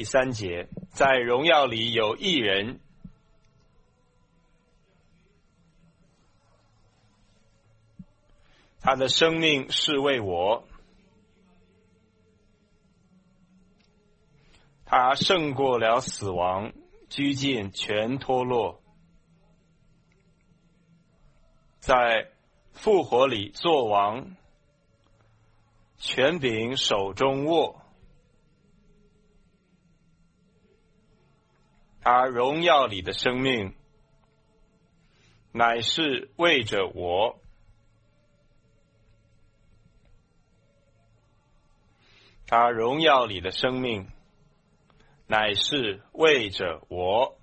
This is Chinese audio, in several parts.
第3节，在荣耀里有一人，他的生命是为我，他胜过了死亡，居尽全脱落，在复活里作王，权柄手中握。他荣耀里的生命乃是为着我，他荣耀里的生命乃是为着我。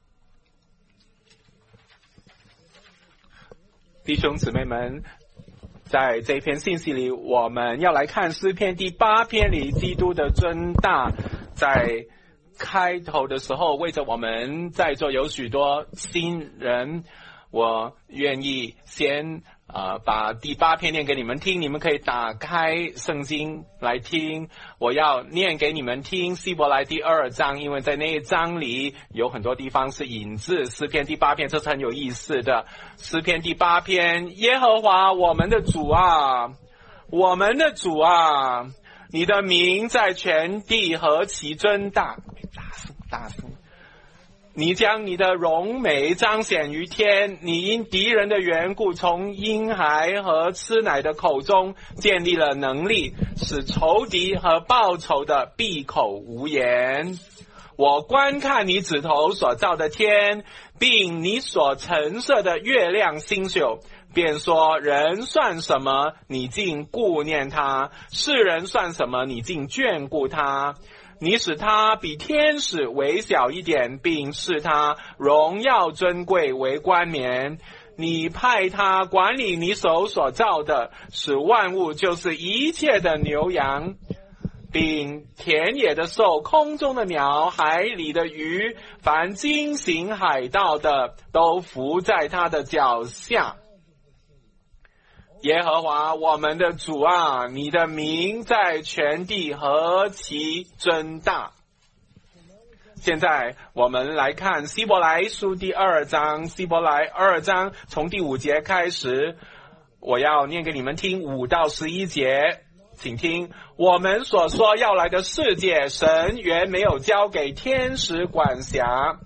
弟兄姊妹们，在这篇信息里，我们要来看诗篇第8篇里基督的尊大。在开头的时候，为着我们在座有许多新人，我愿意先把第8篇念给你们听，你们可以打开圣经来听。我要念给你们听希伯来第2章，因为在那一章里有很多地方是引自诗篇第8篇，这是很有意思的。诗篇第8篇，耶和华我们的主啊，我们的主啊，你的名在全地何其尊大，大声！你将你的荣美彰显于天，你因敌人的缘故，从婴孩和吃奶的口中建立了能力，使仇敌和报仇的闭口无言。我观看你指头所造的天，并你所陈设的月亮星宿，便说：人算什么，你竟顾念他；世人算什么，你竟眷顾他。你使他比天使微小一点，并使他荣耀尊贵为冠冕。你派他管理你手所造的，使万物，就是一切的牛羊，并田野的兽、空中的鸟、海里的鱼，凡经行海道的，都伏在他的脚下。耶和华我们的主啊，你的名在全地何其尊大。现在我们来看希伯来书第2章，希伯来2章从第5节开始，我要念给你们听5到11节，请听。我们所说要来的世界，神原没有交给天使管辖，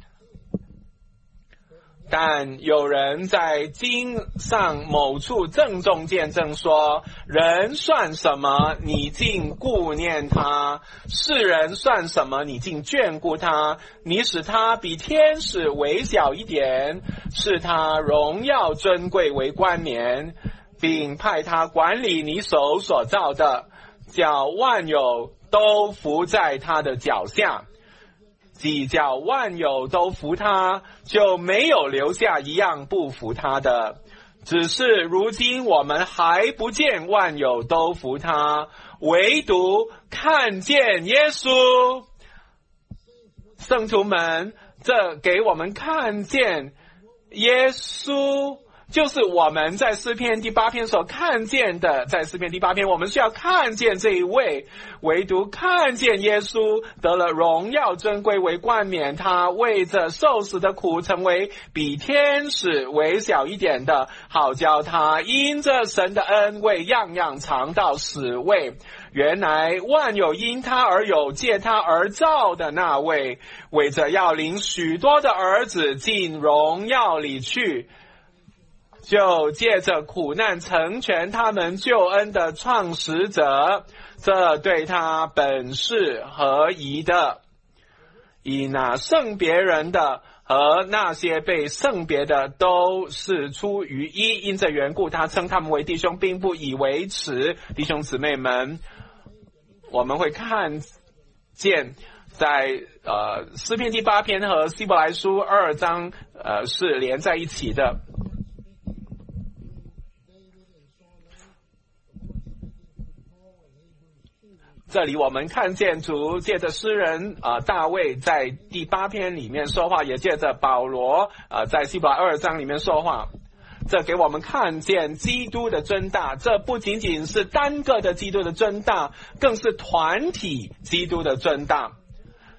但有人在经上某处郑重见证说：人算什么，你竟顾念他；世人算什么，你竟眷顾他。你使他比天使微小一点，使他荣耀尊贵为冠冕，并派他管理你手所造的，叫万有都伏在他的脚下。既叫万有都服他，就没有留下一样不服他的。只是如今我们还不见万有都服他，唯独看见耶稣。圣徒们，这给我们看见耶稣，就是我们在诗篇第8篇所看见的。在诗篇第8篇，我们需要看见这一位，唯独看见耶稣得了荣耀尊贵为冠冕，他为着受死的苦，成为比天使微小一点的，好叫他因着神的恩为样样尝到死味。原来万有因他而有，借他而造的那位，为着要领许多的儿子进荣耀里去，就借着苦难成全他们救恩的创始者，这对他本是合宜的。以那圣别人的和那些被圣别的都是出于一，因这缘故他称他们为弟兄，并不以为耻。弟兄姊妹们，我们会看见在诗篇第8篇和希伯来书2章是连在一起的。这里我们看见主借着诗人大卫在第8篇里面说话，也借着保罗在希伯来2章里面说话。这给我们看见基督的尊大，这不仅仅是单个的基督的尊大，更是团体基督的尊大。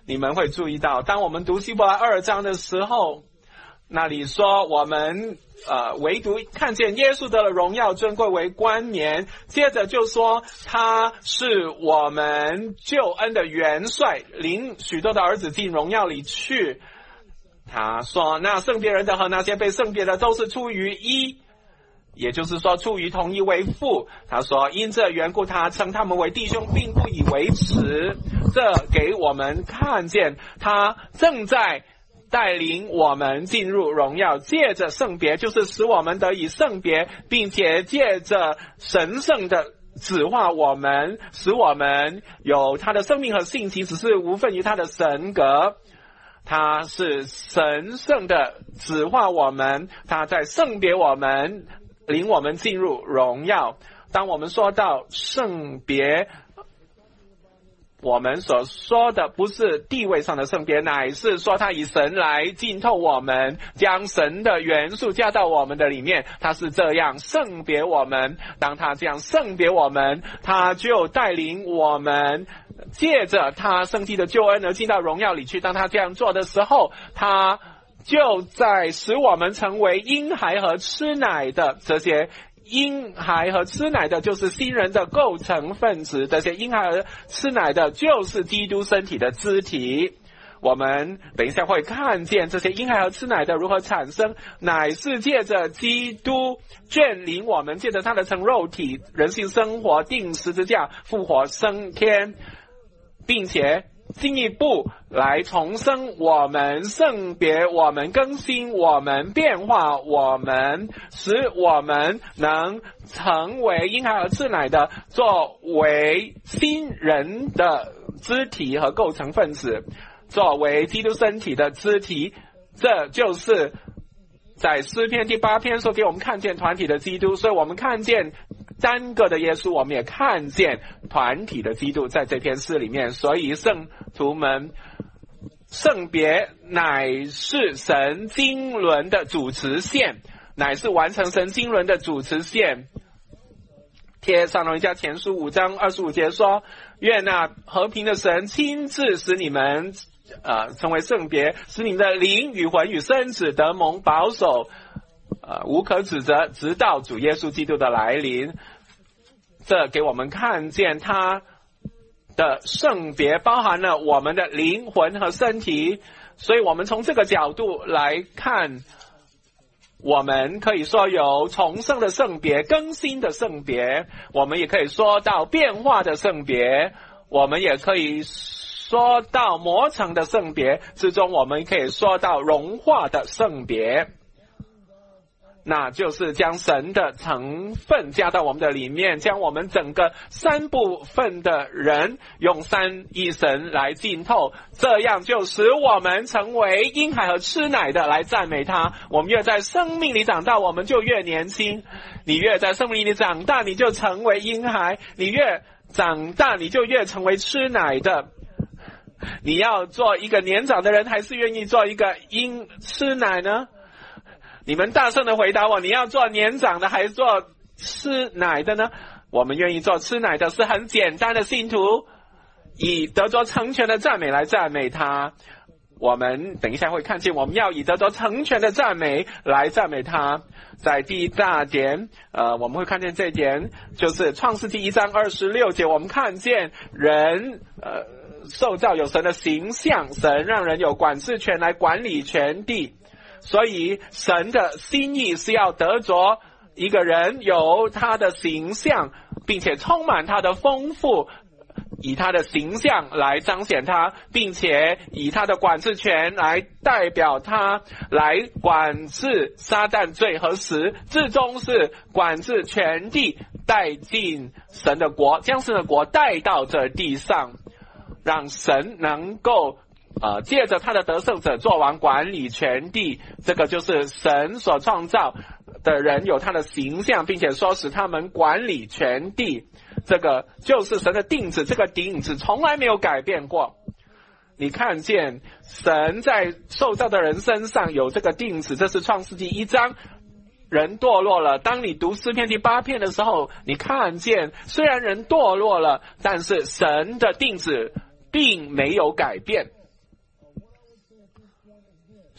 你们会注意到，当我们读希伯来2章的时候，那里说我们唯独看见耶稣得了荣耀尊贵为冠冕，接着就说他是我们救恩的元帅，领许多的儿子进荣耀里去。他说那圣别人的和那些被圣别的都是出于一，也就是说出于同一为父。他说因这缘故他称他们为弟兄，并不以为耻。这给我们看见他正在带领我们进入荣耀，借着圣别就是使我们得以圣别，并且借着神圣的指化我们，使我们有他的生命和性情，只是无分于他的神格。他是神圣的指化我们，他在圣别我们，领我们进入荣耀。当我们说到圣别，我们所说的不是地位上的圣别，乃是说他以神来浸透我们，将神的元素加到我们的里面，他是这样圣别我们。当他这样圣别我们，他就带领我们借着他圣体的救恩而进到荣耀里去。当他这样做的时候，他就在使我们成为婴孩和吃奶的。这些婴孩和吃奶的就是新人的构成分子，这些婴孩和吃奶的就是基督身体的肢体。我们等一下会看见这些婴孩和吃奶的如何产生，乃是借着基督眷领我们，借着他的成肉体人性生活，定十字架复活升天，并且进一步来重生我们，圣别我们，更新我们，变化我们，使我们能成为婴孩和吃奶的，作为新人的肢体和构成分子，作为基督身体的肢体。这就是在诗篇第8篇说给我们看见团体的基督。所以我们看见单个的耶稣，我们也看见团体的基督在这篇诗里面。所以圣徒们，圣别乃是神经纶的主持线，乃是完成神经纶的主持线。帖撒罗尼迦前书5章25节说，愿那和平的神亲自使你们成为圣别，使你们的灵与魂与身子得蒙保守，无可指责，直到主耶稣基督的来临。这给我们看见他的圣别包含了我们的灵魂和身体。所以我们从这个角度来看，我们可以说有重生的圣别，更新的圣别，我们也可以说到变化的圣别，我们也可以说到磨成的圣别，之中我们可以说到融化的圣别，那就是将神的成分加到我们的里面，将我们整个三部分的人用三一神来浸透，这样就使我们成为婴孩和吃奶的来赞美他。我们越在生命里长大，我们就越年轻。你越在生命里长大，你就成为婴孩，你越长大，你就越成为吃奶的。你要做一个年长的人，还是愿意做一个吃奶呢？你们大声的回答我，你要做年长的还是做吃奶的呢？我们愿意做吃奶的，是很简单的信徒，以得着成全的赞美来赞美他。我们等一下会看见，我们要以得着成全的赞美来赞美他。在第一大点我们会看见这一点，就是创世记1章26节，我们看见人受造有神的形象，神让人有管制权来管理全地。所以神的心意是要得着一个人有他的形象，并且充满他的丰富，以他的形象来彰显他，并且以他的管制权来代表他，来管制撒旦罪和死，至终是管制全地，带进神的国，将神的国带到这地上，让神能够借着他的得胜者作王，管理全地。这个就是神所创造的人有他的形象，并且说使他们管理全地。这个就是神的定旨，这个定旨从来没有改变过。你看见神在受造的人身上有这个定旨，这是创世纪1章。人堕落了，当你读诗篇第8篇的时候，你看见虽然人堕落了，但是神的定旨并没有改变。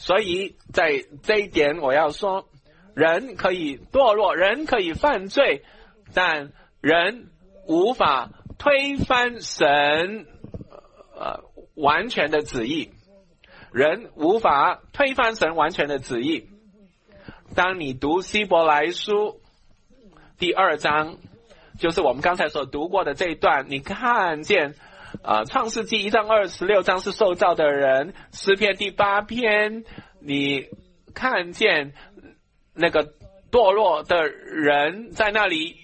所以在这一点我要说，人可以堕落，人可以犯罪，但人无法推翻神完全的旨意，人无法推翻神完全的旨意。当你读希伯来书第2章，就是我们刚才所读过的这一段，你看见创世纪1章26章是受造的人，诗篇第8篇你看见那个堕落的人在那里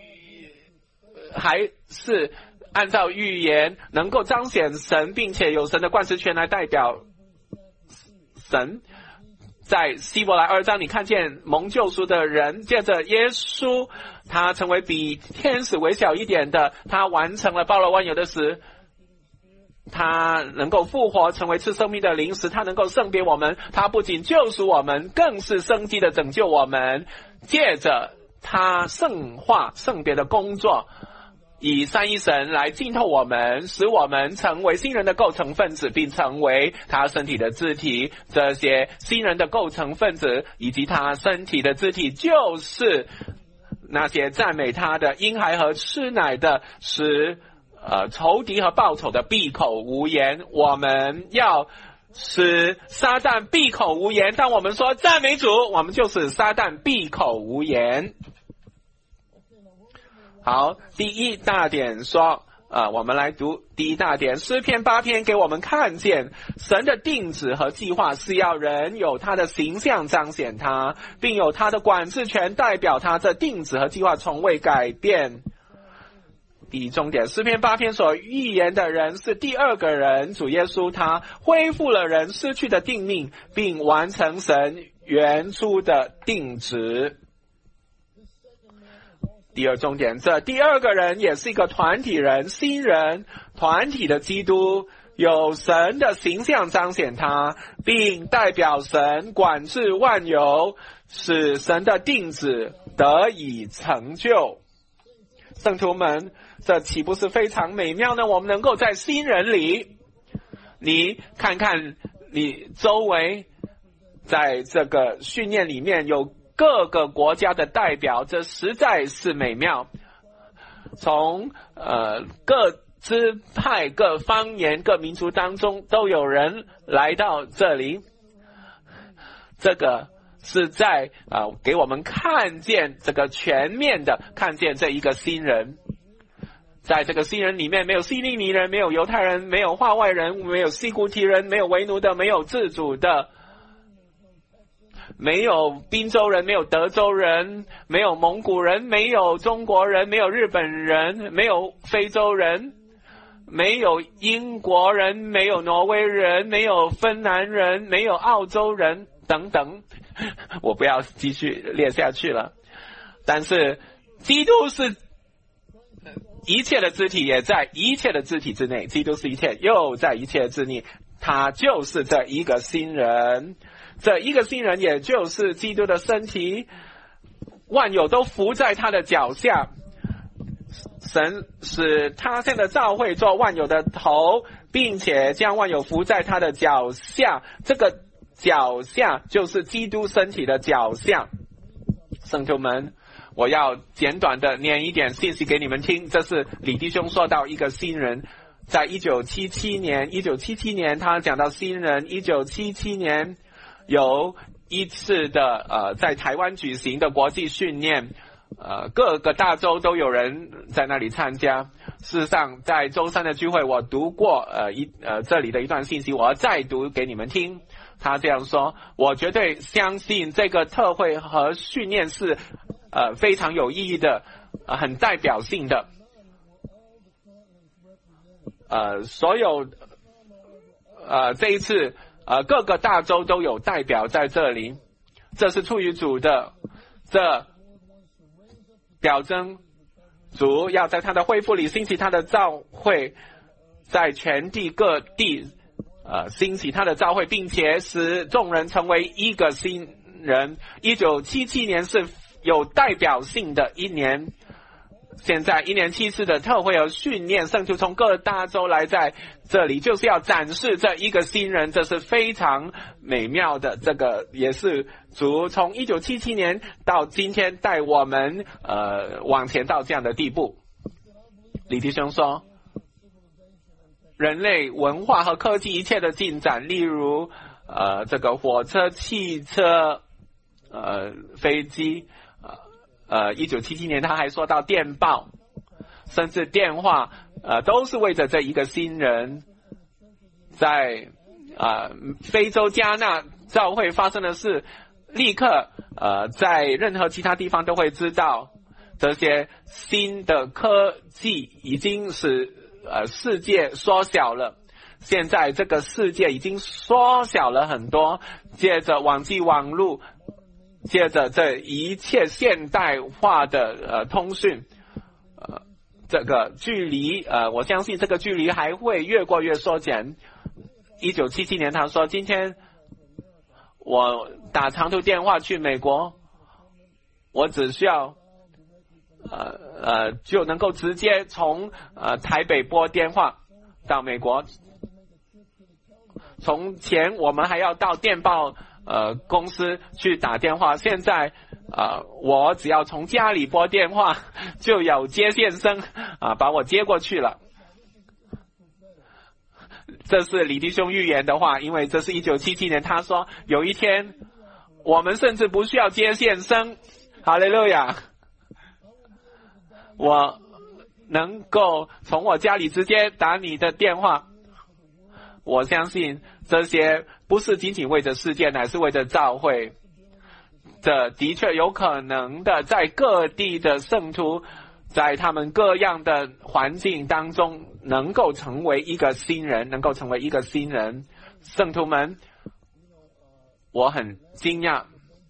还是按照预言能够彰显神，并且有神的冠实权来代表神。在希伯来2章你看见蒙救赎的人借着耶稣，他成为比天使微小一点的，他完成了包罗万有的事，他能够复活成为赐生命的灵使，他能够圣别我们，他不仅救赎我们，更是生机的拯救我们，借着他圣化圣别的工作，以三一神来浸透我们，使我们成为新人的构成分子，并成为他身体的肢体。这些新人的构成分子以及他身体的肢体，就是那些赞美他的婴孩和吃奶的，使仇敌和报仇的闭口无言。我们要使撒旦闭口无言。当我们说赞美主，我们就使撒旦闭口无言。好，第一大点说我们来读第一大点，诗篇8篇给我们看见神的定旨和计划是要人有他的形象彰显他，并有他的管制权代表他，这定旨和计划从未改变。第一重点，诗篇8篇所预言的人是第2个人主耶稣，他恢复了人失去的定命，并完成神原初的定旨。第二重点，这第2个人也是一个团体人，新人，团体的基督，有神的形象彰显他，并代表神管制万有，使神的定旨得以成就。圣徒们，这岂不是非常美妙呢？我们能够在新人里，你看看你周围，在这个训练里面有各个国家的代表，这实在是美妙。从各支派、各方言、各民族当中都有人来到这里，这个是在给我们看见这个全面的看见这一个新人。在这个新人里面，没有希利尼人，没有犹太人，没有化外人，没有西古提人，没有为奴的，没有自主的，没有宾州人，没有德州人，没有蒙古人，没有中国人，没有日本人，没有非洲人，没有英国人，没有挪威人，没有芬兰人，没有澳洲人等等，我不要继续列下去了。但是基督是一切的肢体，也在一切的肢体之内，基督是一切，又在一切之内，他就是这一个新人。这一个新人也就是基督的身体，万有都伏在他的脚下，神使他现在召会做万有的头，并且将万有伏在他的脚下，这个脚下就是基督身体的脚下。圣徒们，我要简短的念一点信息给你们听。这是李弟兄说到一个新人，在1977年他讲到新人。1977年有一次的在台湾举行的国际训练，各个大洲都有人在那里参加。事实上在周三的聚会我读过这里的一段信息，我要再读给你们听。他这样说，我绝对相信这个特会和训练是非常有意义的，很代表性的。所有这一次各个大洲都有代表在这里，这是出于主的，这表征主要在他的恢复里兴起他的召会，在全地各地兴起他的召会，并且使众人成为一个新人。1977年是有代表性的一年， 现在1年7次的特会和训练，圣徒从各大洲来在这里，就是要展示这一个新人，这是非常美妙的。这个也是主从1977年到今天带我们往前到这样的地步。李弟兄说，人类文化和科技一切的进展，例如这个火车、汽车、飞机，1977年他还说到电报，甚至电话，都是为着这一个新人。在非洲加纳教会发生的事，立刻在任何其他地方都会知道，这些新的科技已经使世界缩小了。现在这个世界已经缩小了很多，借着网际网路，借着这一切现代化的通讯，这个距离我相信这个距离还会越过越缩减。1977年他说，今天我打长途电话去美国，我只需要就能够直接从台北拨电话到美国。从前我们还要到电报公司去打电话，现在我只要从家里拨电话，就有接线生把我接过去了。这是李弟兄预言的话，因为这是1977年，他说有一天我们甚至不需要接线生，哈利路亚，我能够从我家里直接打你的电话。我相信这些不是仅仅为着世界，乃是为着教会。这的确有可能的，在各地的圣徒，在他们各样的环境当中，能够成为一个新人，能够成为一个新人。圣徒们，我很惊讶，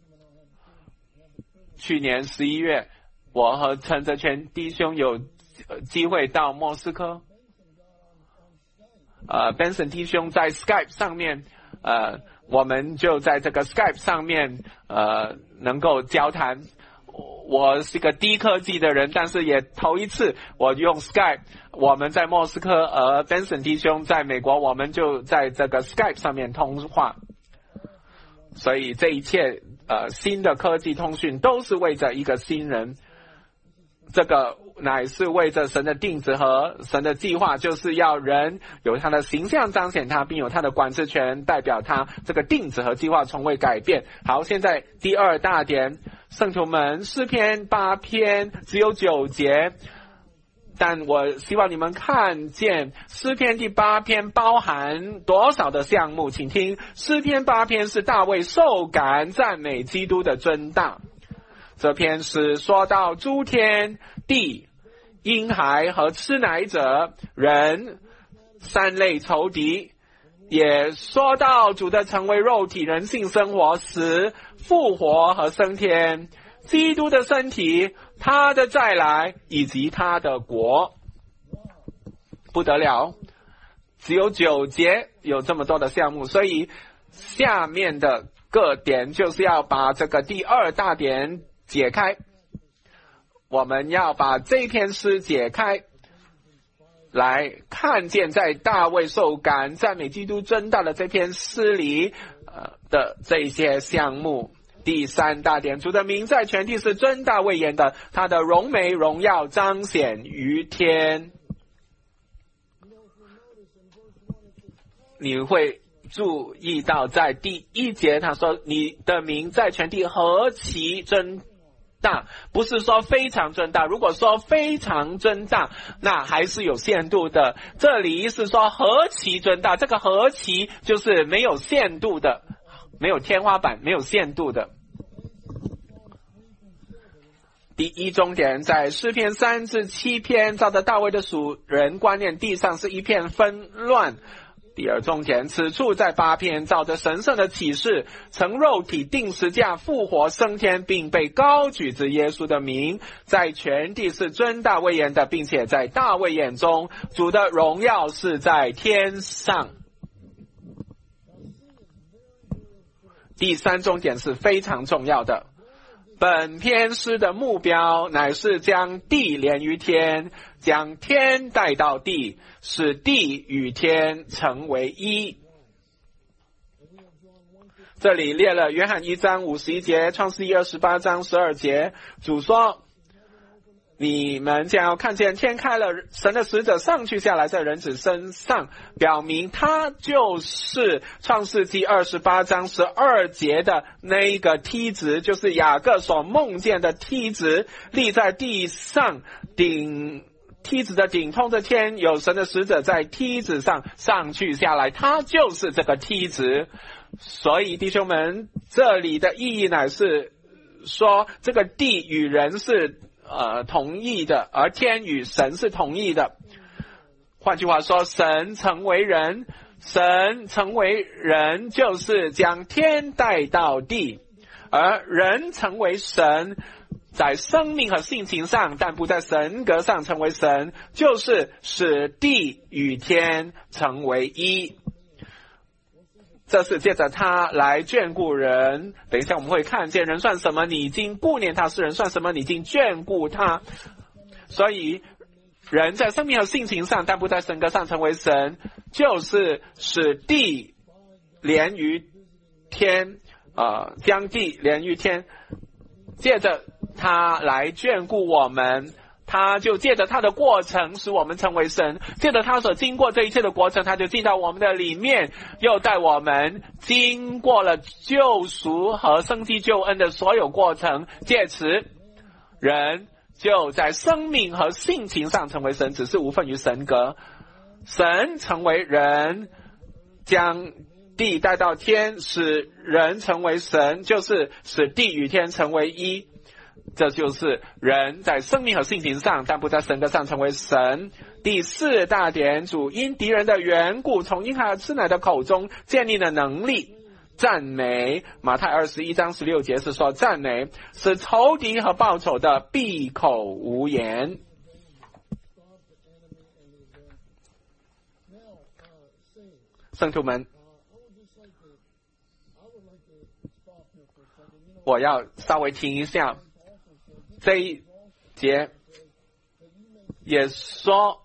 去年11月，我和陈泽全弟兄有机会到莫斯科。Benson 弟兄在 Skype 上面，我们就在这个 Skype 上面，能够交谈。我是个低科技的人，但是也头一次我用 Skype。我们在莫斯科，Benson 弟兄在美国，我们就在这个 Skype 上面通话。所以这一切新的科技通讯都是为着一个新人，这个乃是为着神的定旨和神的计划，就是要人有他的形象彰显他，并有他的管制权代表他，这个定旨和计划从未改变。好，现在第二大点，圣徒们，诗篇8篇只有9节，但我希望你们看见诗篇第8篇包含多少的项目。请听，诗篇8篇是大卫受感赞美基督的尊大。这篇是说到诸天地、婴孩和吃奶者、人三类仇敌，也说到主的成为肉体、人性生活、死、复活和升天，基督的身体、他的再来以及他的国。不得了，只有9节有这么多的项目，所以下面的各点就是要把这个第二大点解开。我们要把这篇诗解开，来看见在大卫受感赞美基督尊大的这篇诗里的这些项目。第三大点，主的名在全地是尊大威严的，他的荣美荣耀彰显于天。你会注意到在第1节他说，你的名在全地何其尊大，不是说非常尊大，如果说非常尊大那还是有限度的，这里是说何其尊大，这个何其就是没有限度的，没有天花板，没有限度的。第一重点，在诗篇3至7篇，照着大卫的属人观念，地上是一片纷乱。第二重点，此处在8篇，照着神圣的启示，成肉体、定十架、复活、升天，并被高举之耶稣的名，在全地是尊大威严的，并且在大卫眼中，主的荣耀是在天上。第三重点是非常重要的， 本篇诗的目标乃是将地连于天，将天带到地，使地与天成为一。这里列了约翰1章51节，创世记28章12节。主说，你们将要看见天开了，神的使者上去下来在人子身上，表明他就是创世纪28章12节的那一个梯子，就是雅各所梦见的梯子，立在地上，梯子的顶通着天，有神的使者在梯子上上去下来，他就是这个梯子。所以弟兄们，这里的意义乃是说，这个地与人是同义的，而天与神是同义的。换句话说，神成为人就是将天带到地，而人成为神，在生命和性情上，但不在神格上成为神，就是使地与天成为一。这是借着他来眷顾人。等一下我们会看见，人算什么？你已经顾念他；是人算什么？你已经眷顾他。所以人在生命和性情上，但不在神格上成为神，就是使地连于天，将地连于天。借着他来眷顾我们，他就借着他的过程使我们成为神，借着他所经过这一切的过程，他就进到我们的里面，又带我们经过了救赎和生机救恩的所有过程，借此人就在生命和性情上成为神，只是无分于神格。神成为人，将地带到天，使人成为神，就是使地与天成为一。这就是人在生命和性情上，但不在神格上成为神。第4大点，主因敌人的缘故，从婴孩吃奶的口中建立了能力。赞美，马太21章16节是说，赞美使仇敌和报仇的闭口无言。圣徒们，我要稍微停一下。这一节也说，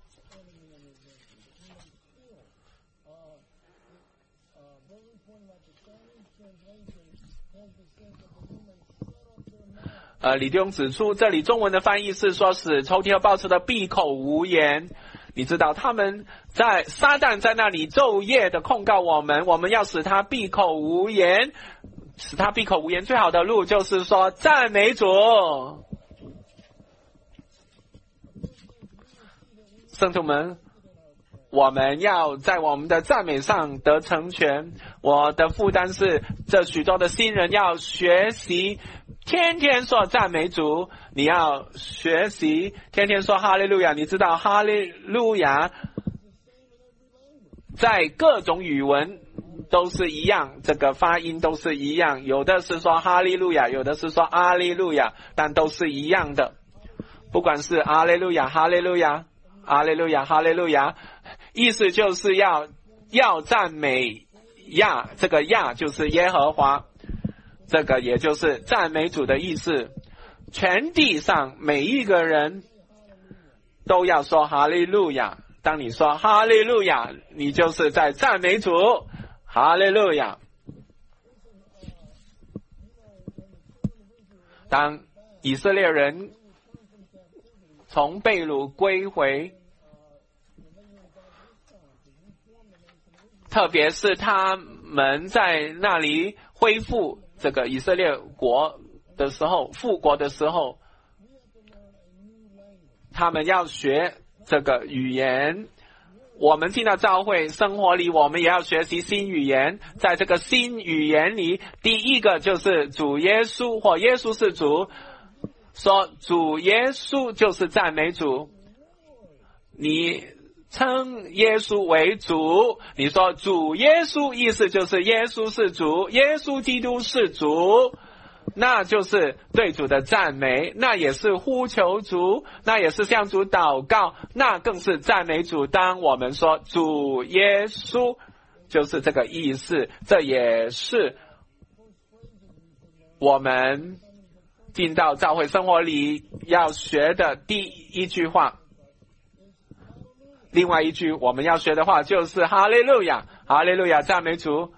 李弟兄指出，这里中文的翻译是说使仇敌和报仇的闭口无言。你知道他们在撒旦在那里昼夜的控告我们，我们要使他闭口无言。使他闭口无言最好的路就是说赞美主。圣徒们，我们要在我们的赞美上得成全。我的负担是，这许多的新人要学习天天说赞美主，你要学习天天说哈利路亚。你知道哈利路亚在各种语文都是一样，这个发音都是一样，有的是说哈利路亚，有的是说阿利路亚，但都是一样的。不管是阿利路亚、哈利路亚、阿利路亚、哈利路亚，意思就是要赞美亚，这个亚就是耶和华，这个也就是赞美主的意思。全地上每一个人都要说哈利路亚。当你说哈利路亚，你就是在赞美主。哈利路亚。当以色列人从被掳归回，特别是他们在那里恢复这个以色列国的时候，复国的时候，他们要学这个语言。我们进到教会生活里，我们也要学习新语言。在这个新语言里，第一个就是主耶稣，或耶稣是主，说主耶稣就是赞美主。你称耶稣为主，你说主耶稣，意思就是耶稣是主，耶稣基督是主，那就是对主的赞美，那也是呼求主，那也是向主祷告，那更是赞美主。当我们说主耶稣，就是这个意思。这也是我们进到教会生活里要学的第一句话。另外一句我们要学的话就是哈利路亚，哈利路亚，赞美主。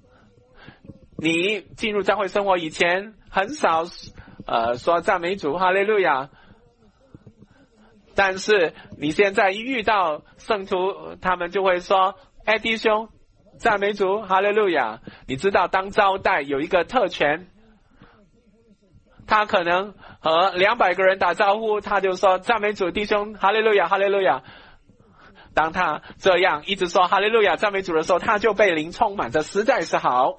你进入教会生活以前很少说赞美主，哈利路亚。但是你现在一遇到圣徒，他们就会说，哎，弟兄，赞美主，哈利路亚。你知道当招待有一个特权，他可能和200个人打招呼，他就说赞美主，弟兄，哈利路亚，哈利路亚。当他这样一直说哈利路亚赞美主的时候，他就被灵充满，这实在是好。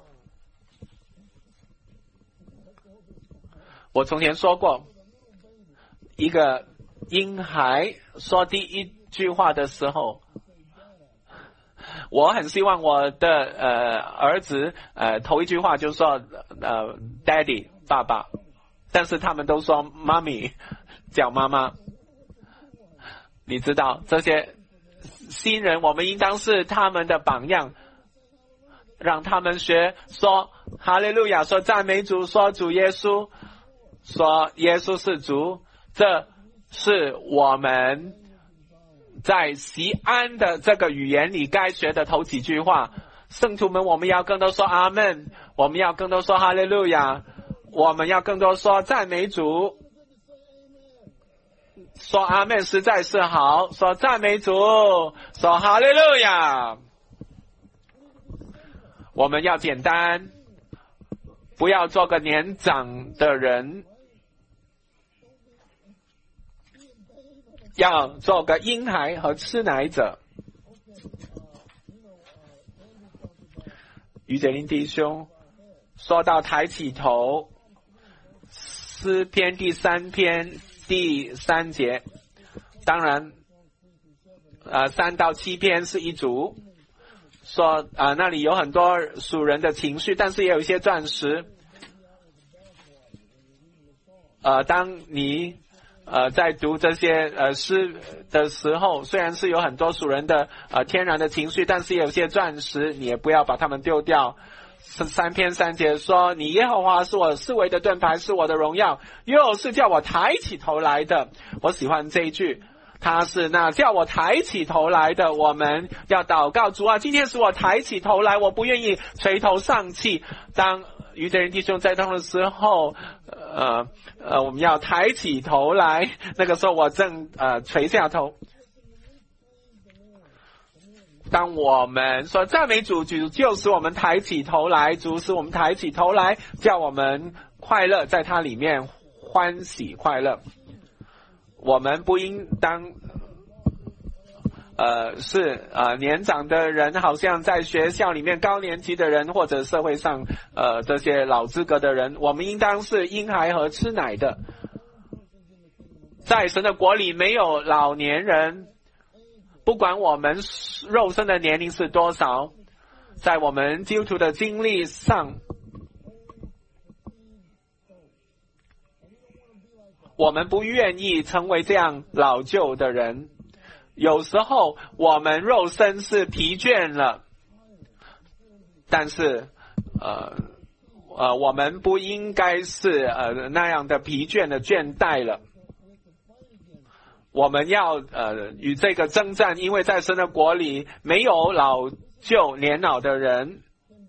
我从前说过，一个婴孩说第一句话的时候，我很希望我的儿子头一句话就说daddy 爸爸，但是他们都说妈咪，叫妈妈。你知道这些新人，我们应当是他们的榜样，让他们学说哈利路亚，说赞美主，说主耶稣，说耶稣是主。这是我们在锡安的这个语言里该学的头几句话。圣徒们，我们要更多说阿们，我们要更多说哈利路亚，我们要更多说赞美主。说阿们实在是好，说赞美主，说哈利路亚。我们要简单，不要做个年长的人，要做个婴孩和吃奶者。于杰林弟兄说到抬起头，诗篇第3篇第3节，当然3到7篇是一组，说那里有很多属人的情绪，但是也有一些钻石。当你在读这些诗的时候，虽然是有很多属人的天然的情绪，但是也有些钻石，你也不要把它们丢掉。3篇3节说，你耶和华是我四围的盾牌，是我的荣耀，又是叫我抬起头来的。我喜欢这一句，他是那叫我抬起头来的。我们要祷告，主啊，今天使我抬起头来，我不愿意垂头丧气。当于杰人弟兄在痛的时候，我们要抬起头来，那个时候我正垂下头。当我们说赞美主，主就使我们抬起头来，主使我们抬起头来，叫我们快乐，在他里面欢喜快乐。我们不应当是年长的人，好像在学校里面高年级的人，或者社会上这些老资格的人，我们应当是婴孩和吃奶的。在神的国里没有老年人，不管我们肉身的年龄是多少，在我们基督徒的经历上，我们不愿意成为这样老旧的人。有时候我们肉身是疲倦了，但是我们不应该是那样的疲倦的倦怠了。我们要与这个征战，因为在神的国里没有老旧年老的人。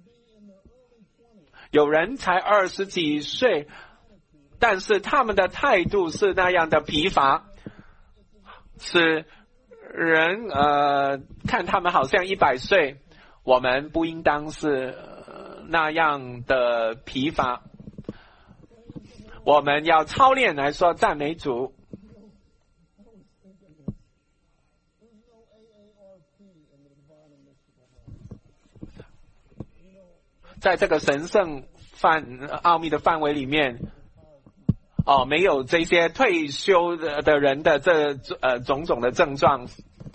有人才20几岁，但是他们的态度是那样的疲乏，是人看他们好像100岁。我们不应当是那样的疲乏。我们要操练来说赞美主。在这个神圣奥秘的范围里面，没有这些退休的人的这种种的症状。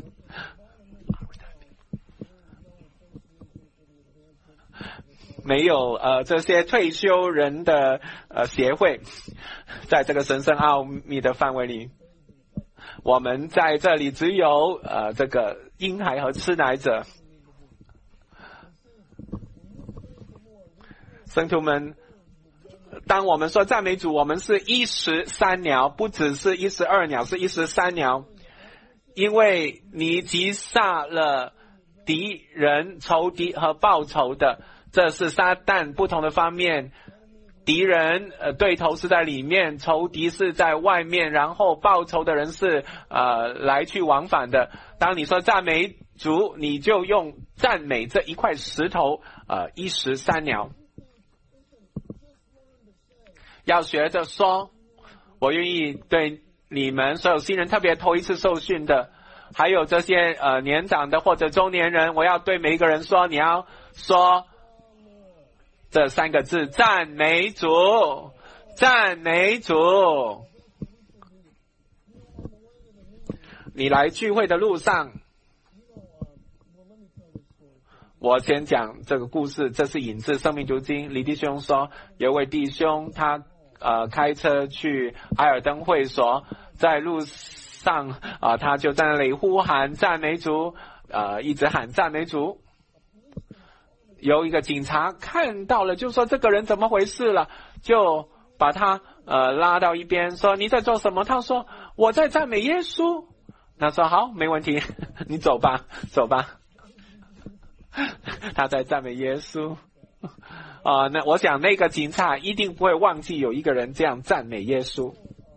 没有这些退休人的协会，在这个神圣奥秘的范围里，我们在这里只有这个婴孩和吃奶者。圣徒们， 当我们说赞美主，我们是13鸟，不只是12鸟，是13鸟，因为你击杀了敌人、仇敌和报仇的，这是撒旦不同的方面。敌人对头是在里面，仇敌是在外面，然后报仇的人是来去往返的。当你说赞美主，你就用赞美这一块石头13鸟。要学着说，我愿意对你们所有新人，特别头一次受训的，还有这些年长的或者中年人，我要对每一个人说，你要说这3个字：赞美主，赞美主。你来聚会的路上，我先讲这个故事，这是引自《生命读经》。李弟兄说，有位弟兄他开车去埃尔登会所，在路上他就在那里呼喊赞美主，一直喊赞美主。有一个警察看到了，就说这个人怎么回事了，就把他拉到一边，说你在做什么？他说我在赞美耶稣。他说好，没问题，你走吧，走吧。他在赞美耶稣。那我想那个警察一定不会忘记有一个人这样赞美耶稣。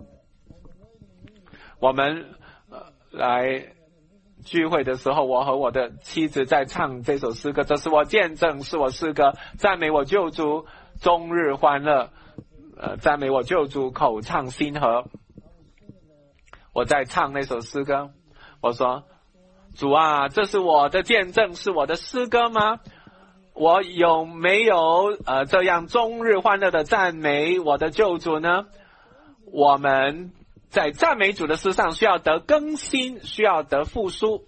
我们来聚会的时候，我和我的妻子在唱这首诗歌，这是我见证，是我诗歌，赞美我救主，终日欢乐，赞美我救主，口唱心和。我在唱那首诗歌，我说主啊，这是我的见证，是我的诗歌吗？我有没有这样终日欢乐的赞美我的救主呢？我们在赞美主的事上需要得更新，需要得复苏。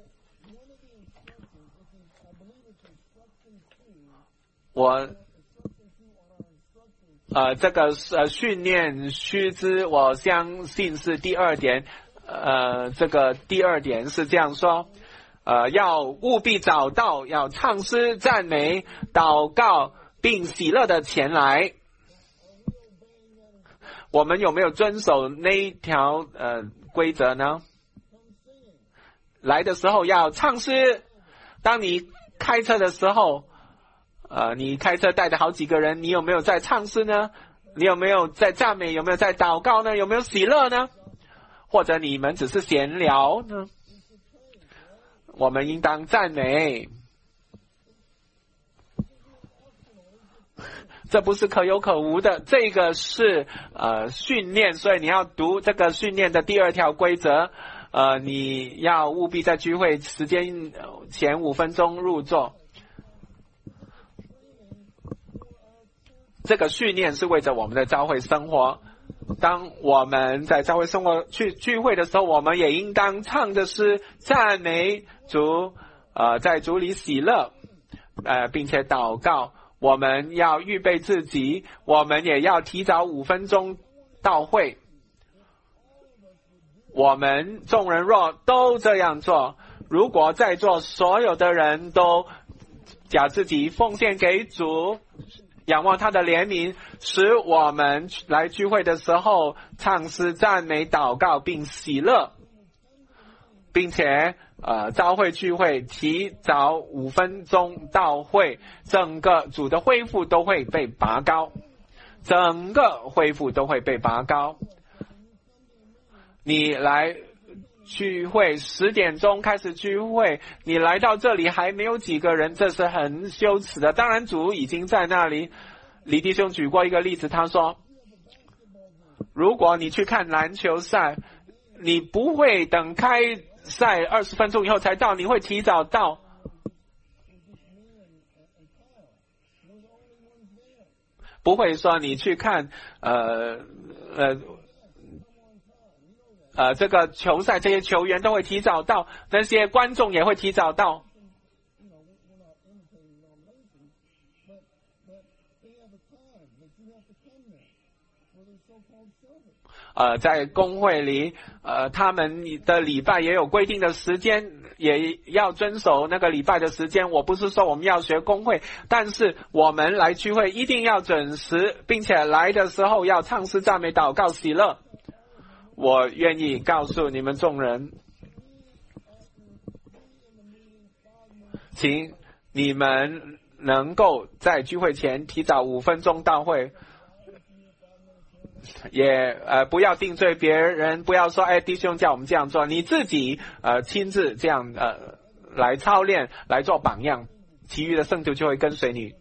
我这个训练须知，我相信是第2点。这个第2点是这样说，要务必找到，要唱诗赞美祷告并喜乐的前来。我们有没有遵守那一条规则呢？来的时候要唱诗。当你开车的时候，你开车带着好几个人，你有没有在唱诗呢？你有没有在赞美？有没有在祷告呢？有没有喜乐呢？或者你们只是闲聊呢？我们应当赞美。这不是可有可无的，这个是训练，所以你要读这个训练的第2条规则。你要务必在聚会时间前5分钟入座。这个训练是为着我们的教会生活。当我们在教会生活去聚会的时候，我们也应当唱的是赞美主，在主里喜乐，并且祷告。我们要预备自己，我们也要提早5分钟到会。我们众人若都这样做，如果在座所有的人都将自己奉献给主，仰望他的怜悯，使我们来聚会的时候唱诗赞美祷告并喜乐，并且教会聚会提早5分钟到会，整个主的恢复都会被拔高，整个恢复都会被拔高。你来聚会10点钟开始聚会，你来到这里还没有几个人，这是很羞耻的。当然主已经在那里。李弟兄举过一个例子，他说如果你去看篮球赛，你不会等开赛20分钟以后才到，你会提早到。不会说你去看这个球赛，这些球员都会提早到，那些观众也会提早到。 在公会里，他们的礼拜也有规定的时间，也要遵守那个礼拜的时间。我不是说我们要学公会，但是我们来聚会一定要准时，并且来的时候要唱诗赞美祷告喜乐。我愿意告诉你们众人，请你们能够在聚会前提早5分钟到会，也不要定罪别人，不要说弟兄叫我们这样做，你自己亲自这样来操练，来做榜样，其余的圣徒就会跟随你。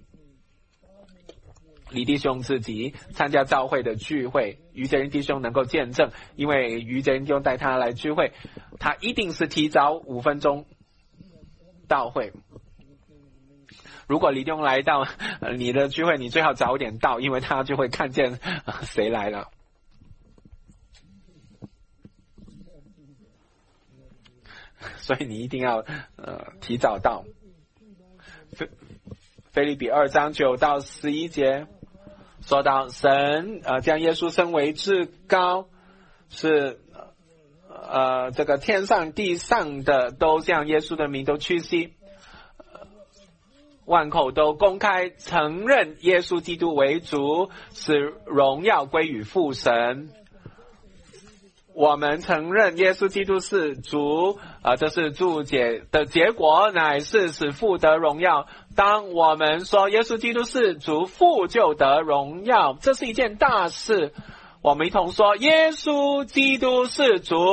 李弟兄自己参加教会的聚会，于杰仁弟兄能够见证，因为于杰仁弟兄带他来聚会，他一定是提早5分钟到会。如果李弟兄来到你的聚会，你最好早点到，因为他就会看见谁来了。所以你一定要提早到。腓立比2章9到11节说到神将耶稣升为至高，是这个天上地上的都将耶稣的名都屈膝，万口都公开承认耶稣基督为主，使荣耀归于父神。我们承认耶稣基督是主，这是注解的结果，乃是使父得荣耀。当我们说耶稣基督是主，父就得荣耀，这是一件大事。我们一同说耶稣基督是主。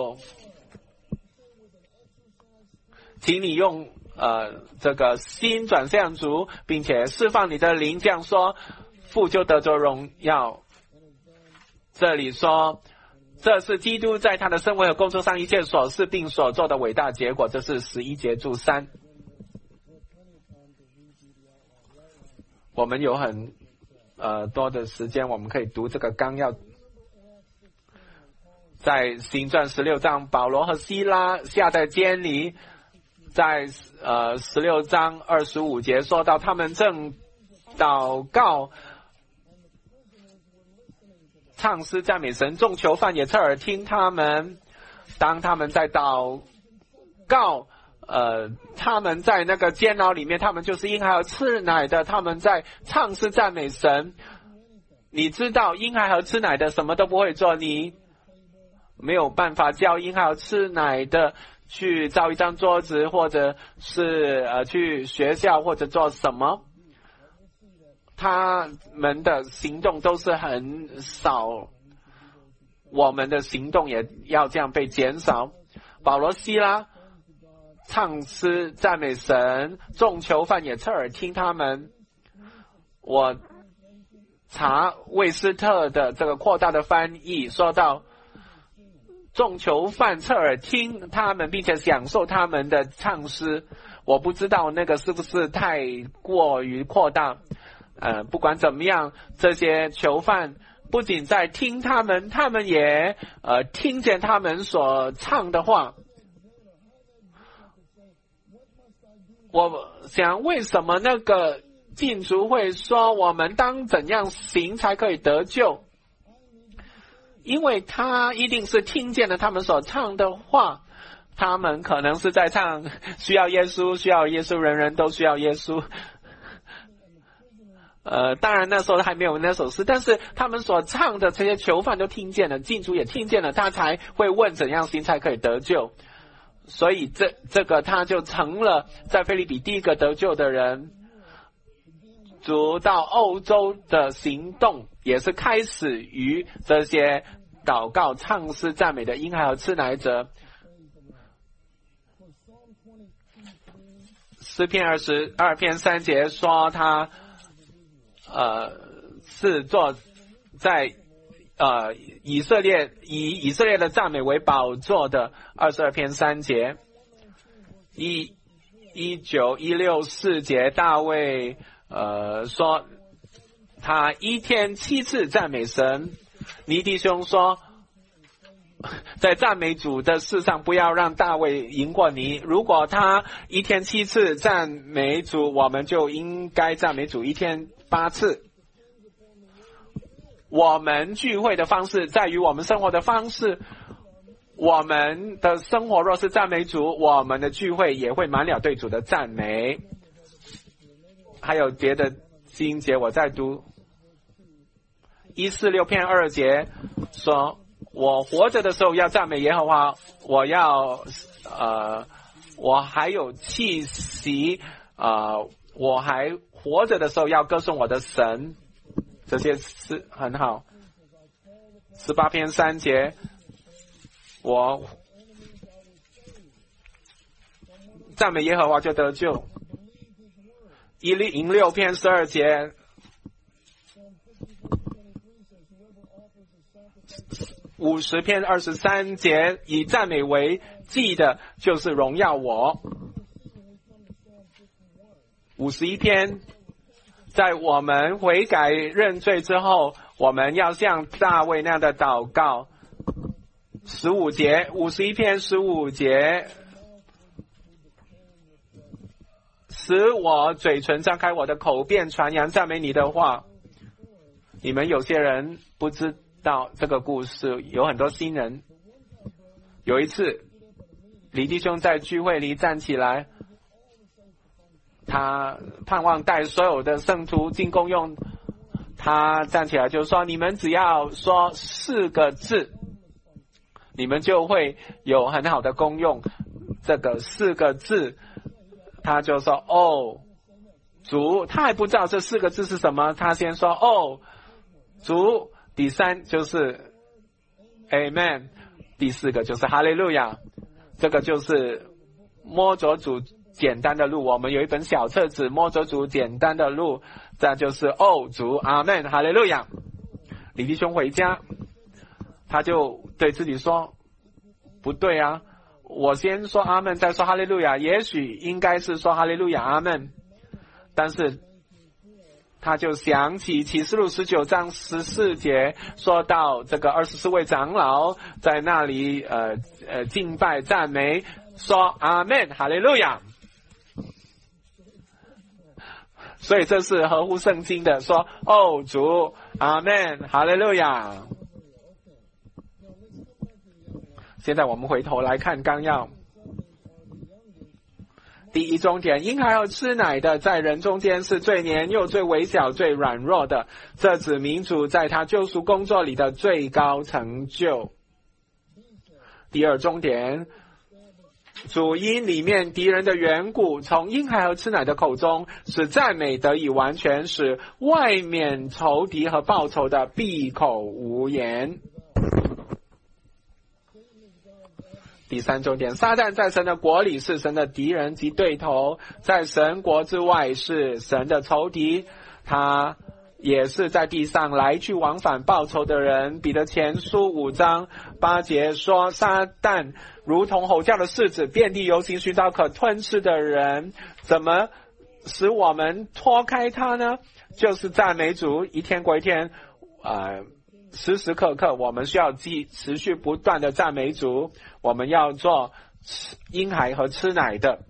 请你用这个心转向主，并且释放你的灵，这样说，父就得着荣耀。这里说这是基督在他的生活和工作上一切所事并所做的伟大结果，这是11节注3。我们有很多的时间，我们可以读这个纲要。在行传16章，保罗和西拉下在监里，在16章25节说到他们正祷告唱诗赞美神，众囚犯也侧耳听他们。当他们在祷告他们在那个监牢里面，他们就是婴孩和吃奶的，他们在唱诗赞美神。你知道婴孩和吃奶的什么都不会做，你没有办法叫婴孩和吃奶的去造一张桌子，或者是去学校或者做什么。他们的行动都是很少，我们的行动也要这样被减少。保罗西拉唱诗赞美神，众囚犯也侧耳听他们。我查魏斯特的这个扩大的翻译，说到众囚犯侧耳听他们，并且享受他们的唱诗。我不知道那个是不是太过于扩大。不管怎么样，这些囚犯不仅在听他们，他们也听见他们所唱的话。我想为什么那个禁足会说我们当怎样行才可以得救？因为他一定是听见了他们所唱的话。他们可能是在唱需要耶稣，需要耶稣，人人都需要耶稣。当然那时候还没有那首诗，但是他们所唱的这些囚犯都听见了，禁足也听见了，他才会问怎样行才可以得救。所以这个他就成了在腓立比第一个得救的人。主到欧洲的行动也是开始于这些祷告唱诗赞美的婴孩和吃奶者。诗篇22篇3节说他是做在以色列以以色列的赞美为宝座的。22篇3节，19、16、4节，大卫说他一天7次赞美神。尼弟兄说，在赞美主的事上不要让大卫赢过你。如果他一天7次赞美主，我们就应该赞美主一天8次。 我们聚会的方式在于我们生活的方式。我们的生活若是赞美主，我们的聚会也会满了对主的赞美。还有别的经节我再读146篇2节说，我活着的时候要赞美耶和华，我还有气息，我还活着的时候要歌颂我的神，这些是很好。18篇3节，我赞美耶和华就得救。106篇12节，50篇23节，以赞美为祭的就是荣耀我。51篇，在我们悔改认罪之后，我们要像大卫那样的祷告。15节，51篇15节，使我嘴唇张开，我的口便传扬赞美你的话。你们有些人不知道这个故事，有很多新人。有一次李弟兄在聚会里站起来，他盼望带所有的圣徒进公用，他站起来就说，你们只要说4个字，你们就会有很好的功用。这个4个字他就说，哦主，他还不知道这4个字是什么，他先说哦主，第3就是 Amen， 第4个就是哈利路亚。这个就是摸着主简单的路，我们有一本小册子，摸着主简单的路，这就是哦主阿们哈利路亚。李弟兄回家，他就对自己说，不对啊，我先说阿们再说哈利路亚，也许应该是说哈利路亚阿们。但是他就想起启示录19章14节，说到这个24位长老在那里敬拜赞美，说阿们哈利路亚。所以这是合乎圣经的，说哦主阿们哈利路亚。现在我们回头来看纲要。第一重点，婴孩和吃奶的在人中间是最年幼、最微小、最软弱的，这指明主在他救赎工作里的最高成就。第二重点，主因里面敌人的缘故，从婴孩和吃奶的口中使赞美得以完全，使外面仇敌和报仇的闭口无言。第三重点，撒旦在神的国里是神的敌人及对头，在神国之外是神的仇敌，他也是在地上来去往返报仇的人。彼得前书5章8节说，撒旦如同吼叫的狮子，遍地游行，寻找可吞噬的人。怎么使我们脱开他呢？就是赞美主，一天过一天，时时刻刻我们需要持续不断的赞美主。我们要做婴孩和吃奶的。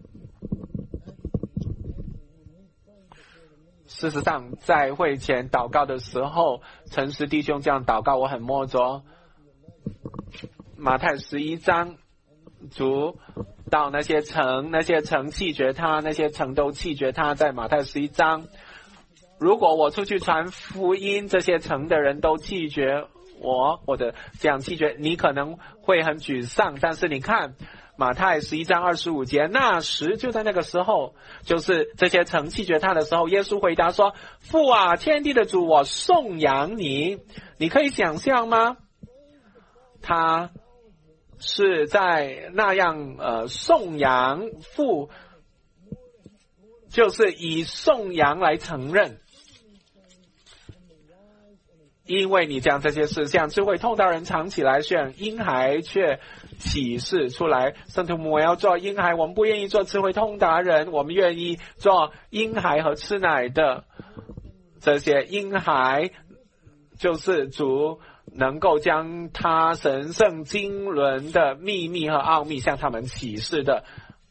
事实上在会前祷告的时候，陈氏弟兄这样祷告，我很摸着。马太11章，主到那些城弃绝他，那些城都弃绝他，在马太11章，如果我出去传福音，这些城的人都弃绝我，或者这样弃绝，你可能会很沮丧。但是你看马太11章25节，那时就在那个时候，就是这些城弃绝他的时候，耶稣回答说，父啊，天地的主，我颂扬你。你可以想象吗？他是在那样颂扬父，就是以颂扬来承认，因为你将这些事向智慧通达人藏起来，像婴孩却启示出来。圣徒们，我要做婴孩，我们不愿意做智慧通达人，我们愿意做婴孩和吃奶的。这些婴孩就是主能够将他神圣经纶的秘密和奥秘向他们启示的，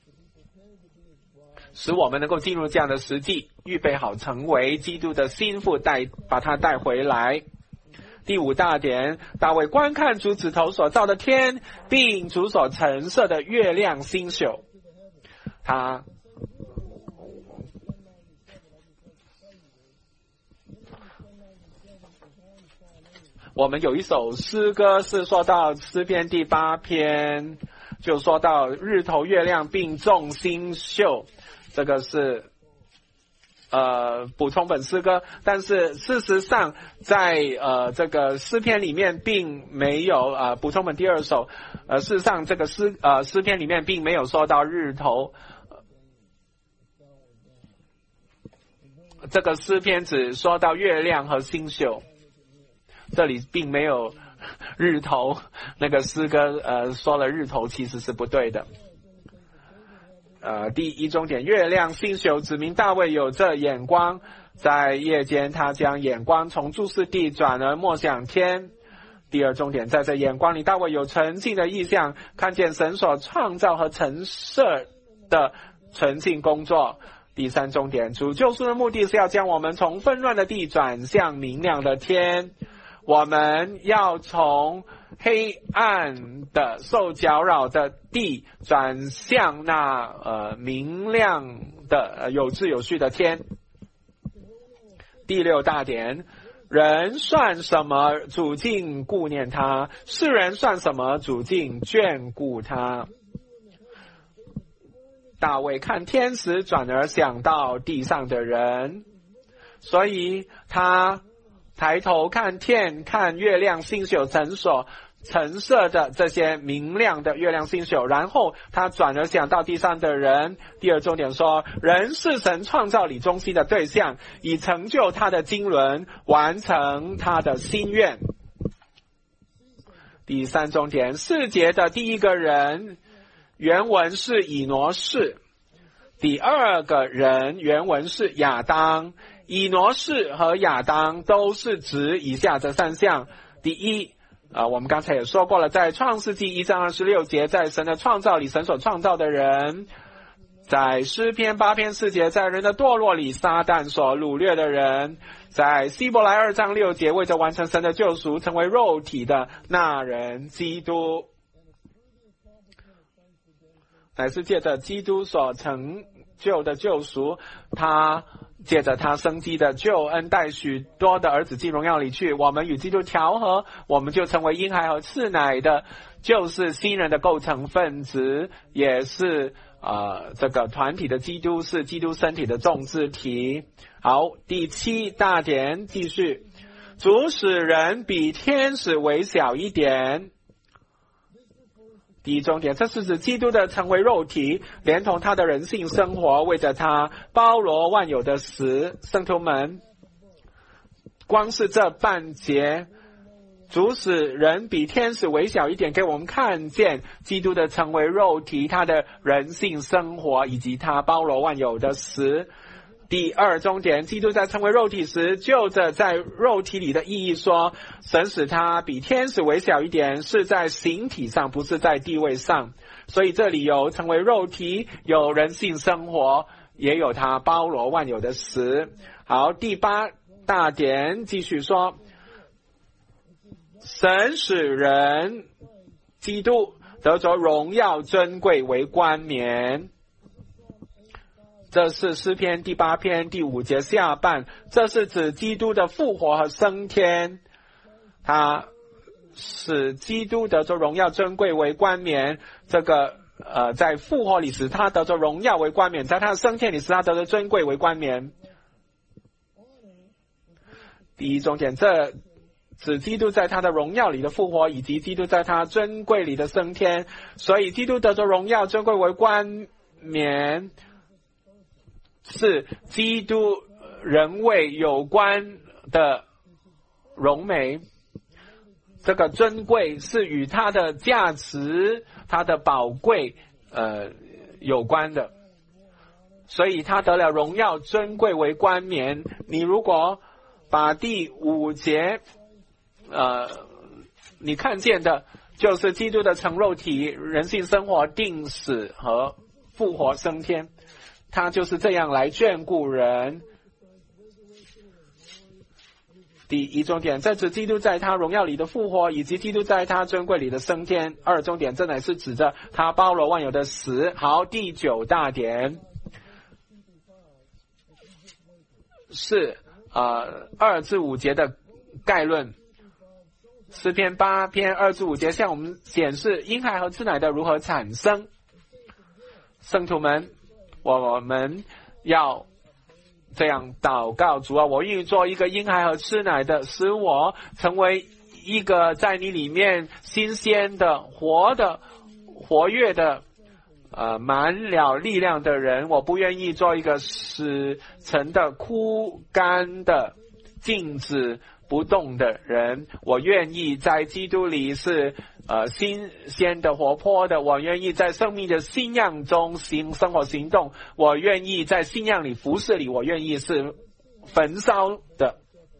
使我们能够进入这样的实际，预备好成为基督的心腹，把他带回来。 第5大点，大卫观看主指头所造的天，并主所陈设的月亮星宿。我们有一首诗歌是说到诗篇第8篇，就说到日头月亮并众星宿，这个是补充本诗歌，但是事实上在这个诗篇里面并没有补充本第2首，事实上这个诗篇里面并没有说到日头，这个诗篇只说到月亮和星宿，这里并没有日头，那个诗歌说了日头其实是不对的。第1重点，月亮星宿指明大卫有这眼光，在夜间他将眼光从注视地转而默想天。第2重点，在这眼光里大卫有纯净的意象，看见神所创造和陈设的纯净工作。第3重点，主救赎的目的是要将我们从纷乱的地转向明亮的天，我们要从黑暗的受搅扰的地转向那明亮的有秩有序的天。第6大点，人算什么，主竟顾念他；世人算什么，主竟眷顾他。大卫看天时，转而想到地上的人，所以他抬头看天，看月亮星宿所陈设的这些明亮的月亮星宿，然后他转而想到地上的人。第2重点说，人是神创造里中心的对象，以成就他的经纶，完成他的心愿。第3重点，世节的第1个人原文是以挪士，第2个人原文是亚当。以挪士和亚当都是指以下这3项。第一，我们刚才也说过了，在创世纪1章26节，在神的创造里，神所创造的人；在诗篇8篇4节，在人的堕落里，撒旦所掳掠的人；在希伯来2章6节，为着完成神的救赎，成为肉体的那人基督，乃是借着基督所成就的救赎，他借着他生机的救恩，带许多的儿子进荣耀里去。我们与基督调和，我们就成为婴孩和次奶的，就是新人的构成分子，也是这个团体的基督，是基督身体的众肢体。好，第7大点继续，主使人比天使微小一点。第1重点，这是指基督的成为肉体，连同他的人性生活，为着他包罗万有的死。圣徒们，光是这半节，主使人比天使微小一点，给我们看见基督的成为肉体，他的人性生活，以及他包罗万有的死。第2重点，基督在成为肉体时，就着在肉体里的意义说，神使他比天使微小一点，是在形体上，不是在地位上。所以这里有成为肉体，有人性生活，也有他包罗万有的死。好，第8大点继续说，神使人基督得着荣耀尊贵为冠冕。这是诗篇第8篇第5节下半，这是指基督的复活和升天，他使基督得着荣耀尊贵为冠冕。这个在复活里使他得着荣耀为冠冕，在他的升天里使他得着尊贵为冠冕。第1重点，这指基督在他的荣耀里的复活，以及基督在他尊贵里的升天。所以基督得着荣耀尊贵为冠冕，是基督人位有关的荣美。这个尊贵是与他的价值、他的宝贵有关的，所以他得了荣耀尊贵为冠冕。你如果把第5节你看见的就是基督的成肉体、人性生活、定死和复活升天，他就是这样来眷顾人。 第一重点，这指基督在他荣耀里的复活，以及基督在他尊贵里的升天。二重点，这乃是指着他包罗万有的死。好，第九大点是2至5节的概论。诗篇8篇2至5节向我们显示婴孩和吃奶的如何产生。圣徒们，我们要这样祷告：主啊，我愿意做一个婴孩和吃奶的，使我成为一个在你里面新鲜的、活跃的、满了力量的人。我不愿意做一个死沉的、枯干的、静止不动的人。我愿意在基督里是新鲜的、活泼的。我愿意在生命的信仰中生活行动。我愿意在信仰里服侍里。我愿意是焚烧的。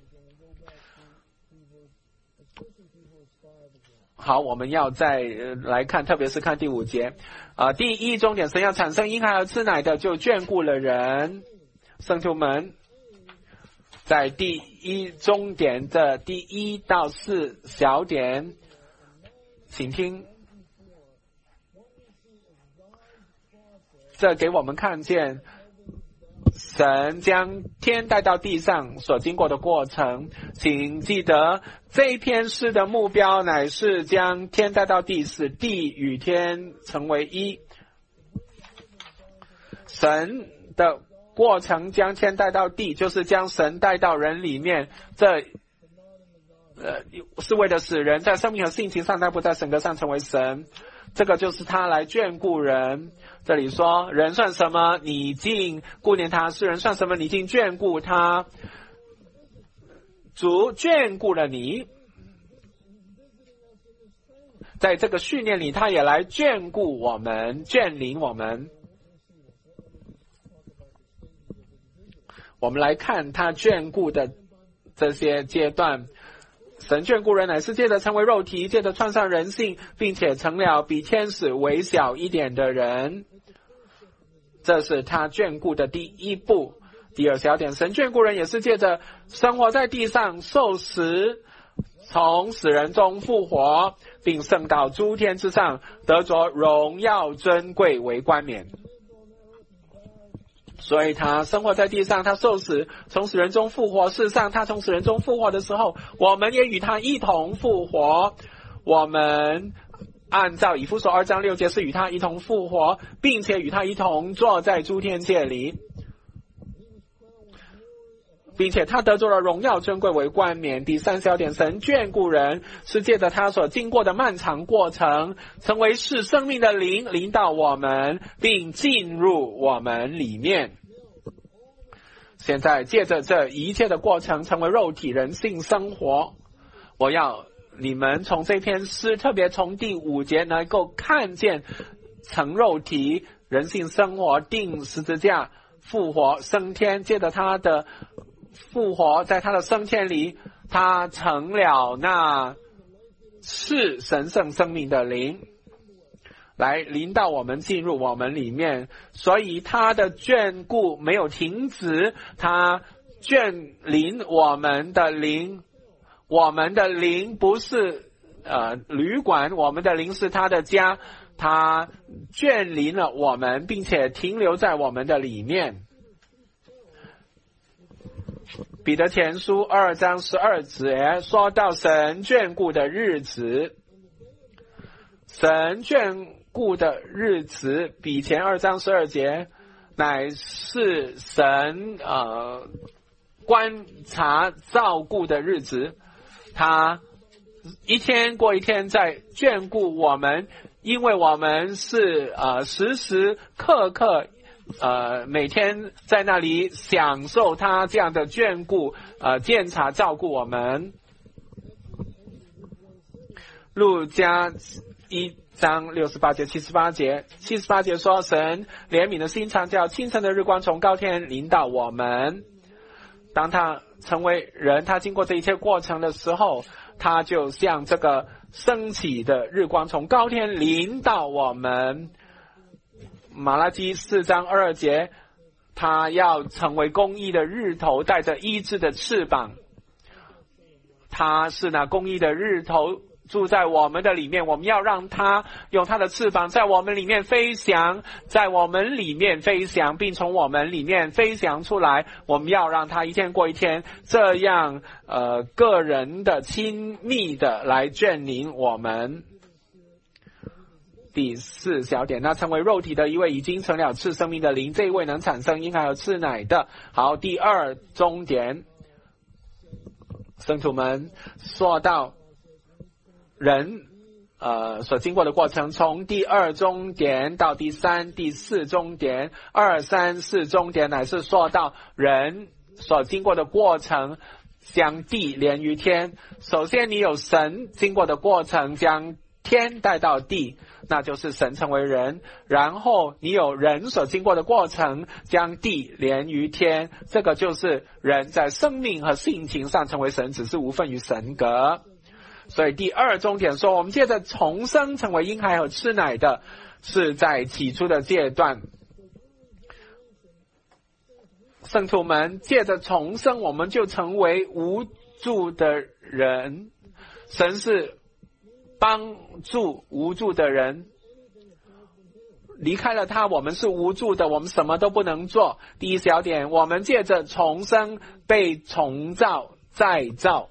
好，我们要再来看，特别是看第5节。第一重点，神要产生婴孩和吃奶的，就眷顾了人。圣徒们，在第一重点的第1到4小点，请听，这给我们看见神将天带到地上所经过的过程。请记得，这一篇诗的目标乃是将天带到地，使地与天成为一。神的过程将天带到地，就是将神带到人里面。这是为了使人在生命和性情上，他不在神格上成为神。这个就是他来眷顾人。这里说，人算什么，你竟顾念他；世人算什么，你竟眷顾他。主眷顾了你，在这个训练里，他也来眷顾我们，眷临我们。我们来看他眷顾的这些阶段。神眷顾人乃是借着成为肉体，借着穿上人性，并且成了比天使微小一点的人。这是他眷顾的第一步。第二小点，神眷顾人也是借着生活在地上，受死，从死人中复活，并升到诸天之上，得着荣耀尊贵为冠冕。所以他生活在地上，他受死，从死人中复活。事实上，他从死人中复活的时候，我们也与他一同复活。我们按照以弗所2章6节是与他一同复活，并且与他一同坐在诸天界里，并且他得着了荣耀尊贵为冠冕。第三小点，神眷顾人是借着他所经过的漫长过程，成为是生命的灵，临到我们，并进入我们里面。现在借着这一切的过程，成为肉体人性生活。我要你们从这篇诗，特别从第5节能够看见成肉体人性生活，钉十字架，复活升天。借着他的复活，在他的升天里，他成了那是神圣生命的灵，来临到我们，进入我们里面。所以他的眷顾没有停止，他眷临我们的灵。我们的灵不是旅馆，我们的灵是他的家。他眷临了我们，并且停留在我们的里面。彼得前书2章12节说到神眷顾的日子。神眷顾的日子，比前2章12节乃是神观察照顾的日子。他一天过一天在眷顾我们，因为我们是时时刻刻每天在那里享受他这样的眷顾，监察照顾我们。路加1章68节78节说，神怜悯的心肠，叫清晨的日光从高天临到我们。当他成为人，他经过这一切过程的时候，他就像这个升起的日光从高天临到我们。马拉基4章2节，他要成为公义的日头，带着医治的翅膀。 他是那公义的日头，住在我们的里面，我们要让他用他的翅膀在我们里面飞翔，在我们里面飞翔，并从我们里面飞翔出来。我们要让他一天过一天，这样个人的亲密的来眷临我们。第4小点，那成为肉体的一位已经成了赐生命的灵，这一位能产生婴孩和吃奶的。好，第2中点，圣徒们说到人所经过的过程，从第2中点到第3、第4中点，2、3、4中点乃是说到人所经过的过程，将地连于天。首先你有神经过的过程，将天带到地，那就是神成为人。然后你有人所经过的过程，将地连于天，这个就是人在生命和性情上成为神，只是无分于神格。所以第2中点说，我们借着重生成为婴孩和吃奶的，是在起初的阶段。圣徒们，借着重生，我们就成为无助的人。神是帮助无助的人，离开了他，我们是无助的，我们什么都不能做。第1小点，我们借着重生被重造再造。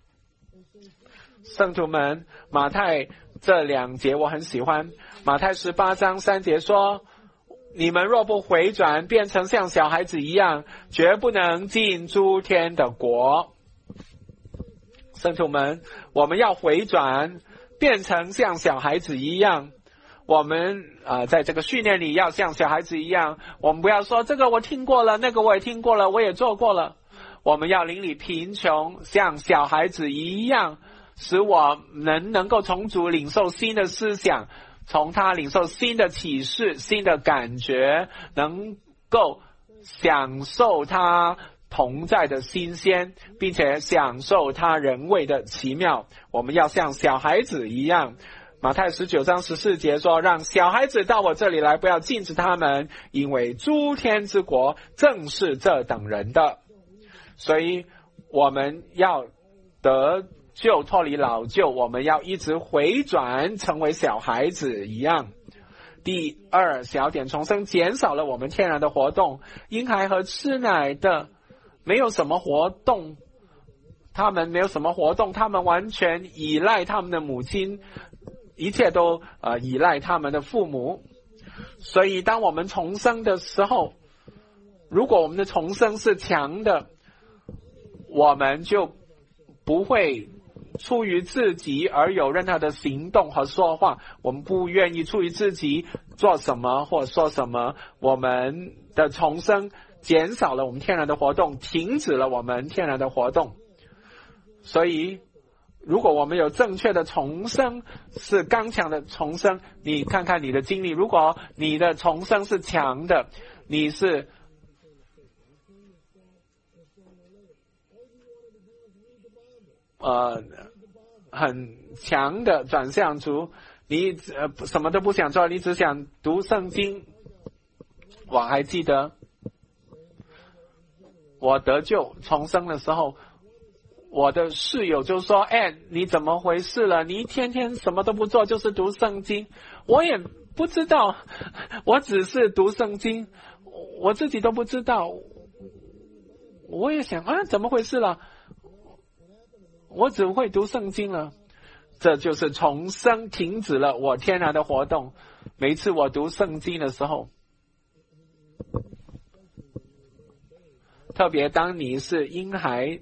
圣徒们，马太这2节我很喜欢。马太18章3节说，你们若不回转，变成像小孩子一样，绝不能进诸天的国。圣徒们，我们要回转，变成像小孩子一样。我们在这个训练里要像小孩子一样，我们不要说这个我听过了，那个我也听过了，我也做过了。我们要邻里贫穷，像小孩子一样，使我们能够从主领受新的思想，从他领受新的启示、新的感觉，能够享受他同在的新鲜，并且享受他人位的奇妙。我们要像小孩子一样。马太19章14节说，让小孩子到我这里来，不要禁止他们，因为诸天之国正是这等人的。所以我们要得救，脱离老旧，我们要一直回转，成为小孩子一样。第2小点，重生减少了我们天然的活动。婴孩和吃奶的没有什么活动，他们没有什么活动，他们完全依赖他们的母亲，一切都依赖他们的父母。所以当我们重生的时候，如果我们的重生是强的，我们就不会出于自己而有任何的行动和说话，我们不愿意出于自己做什么或说什么。我们的重生减少了我们天然的活动，停止了我们天然的活动。所以如果我们有正确的重生，是刚强的重生，你看看你的经历，如果你的重生是强的，你是很强的转向族，你什么都不想做，你只想读圣经。我还记得我得救重生的时候，我的室友就说，你怎么回事了？你一天天什么都不做，就是读圣经。我也不知道，我只是读圣经，我自己都不知道。我也想怎么回事了？我只会读圣经了。这就是重生停止了我天然的活动。每一次我读圣经的时候，特别当你是婴孩，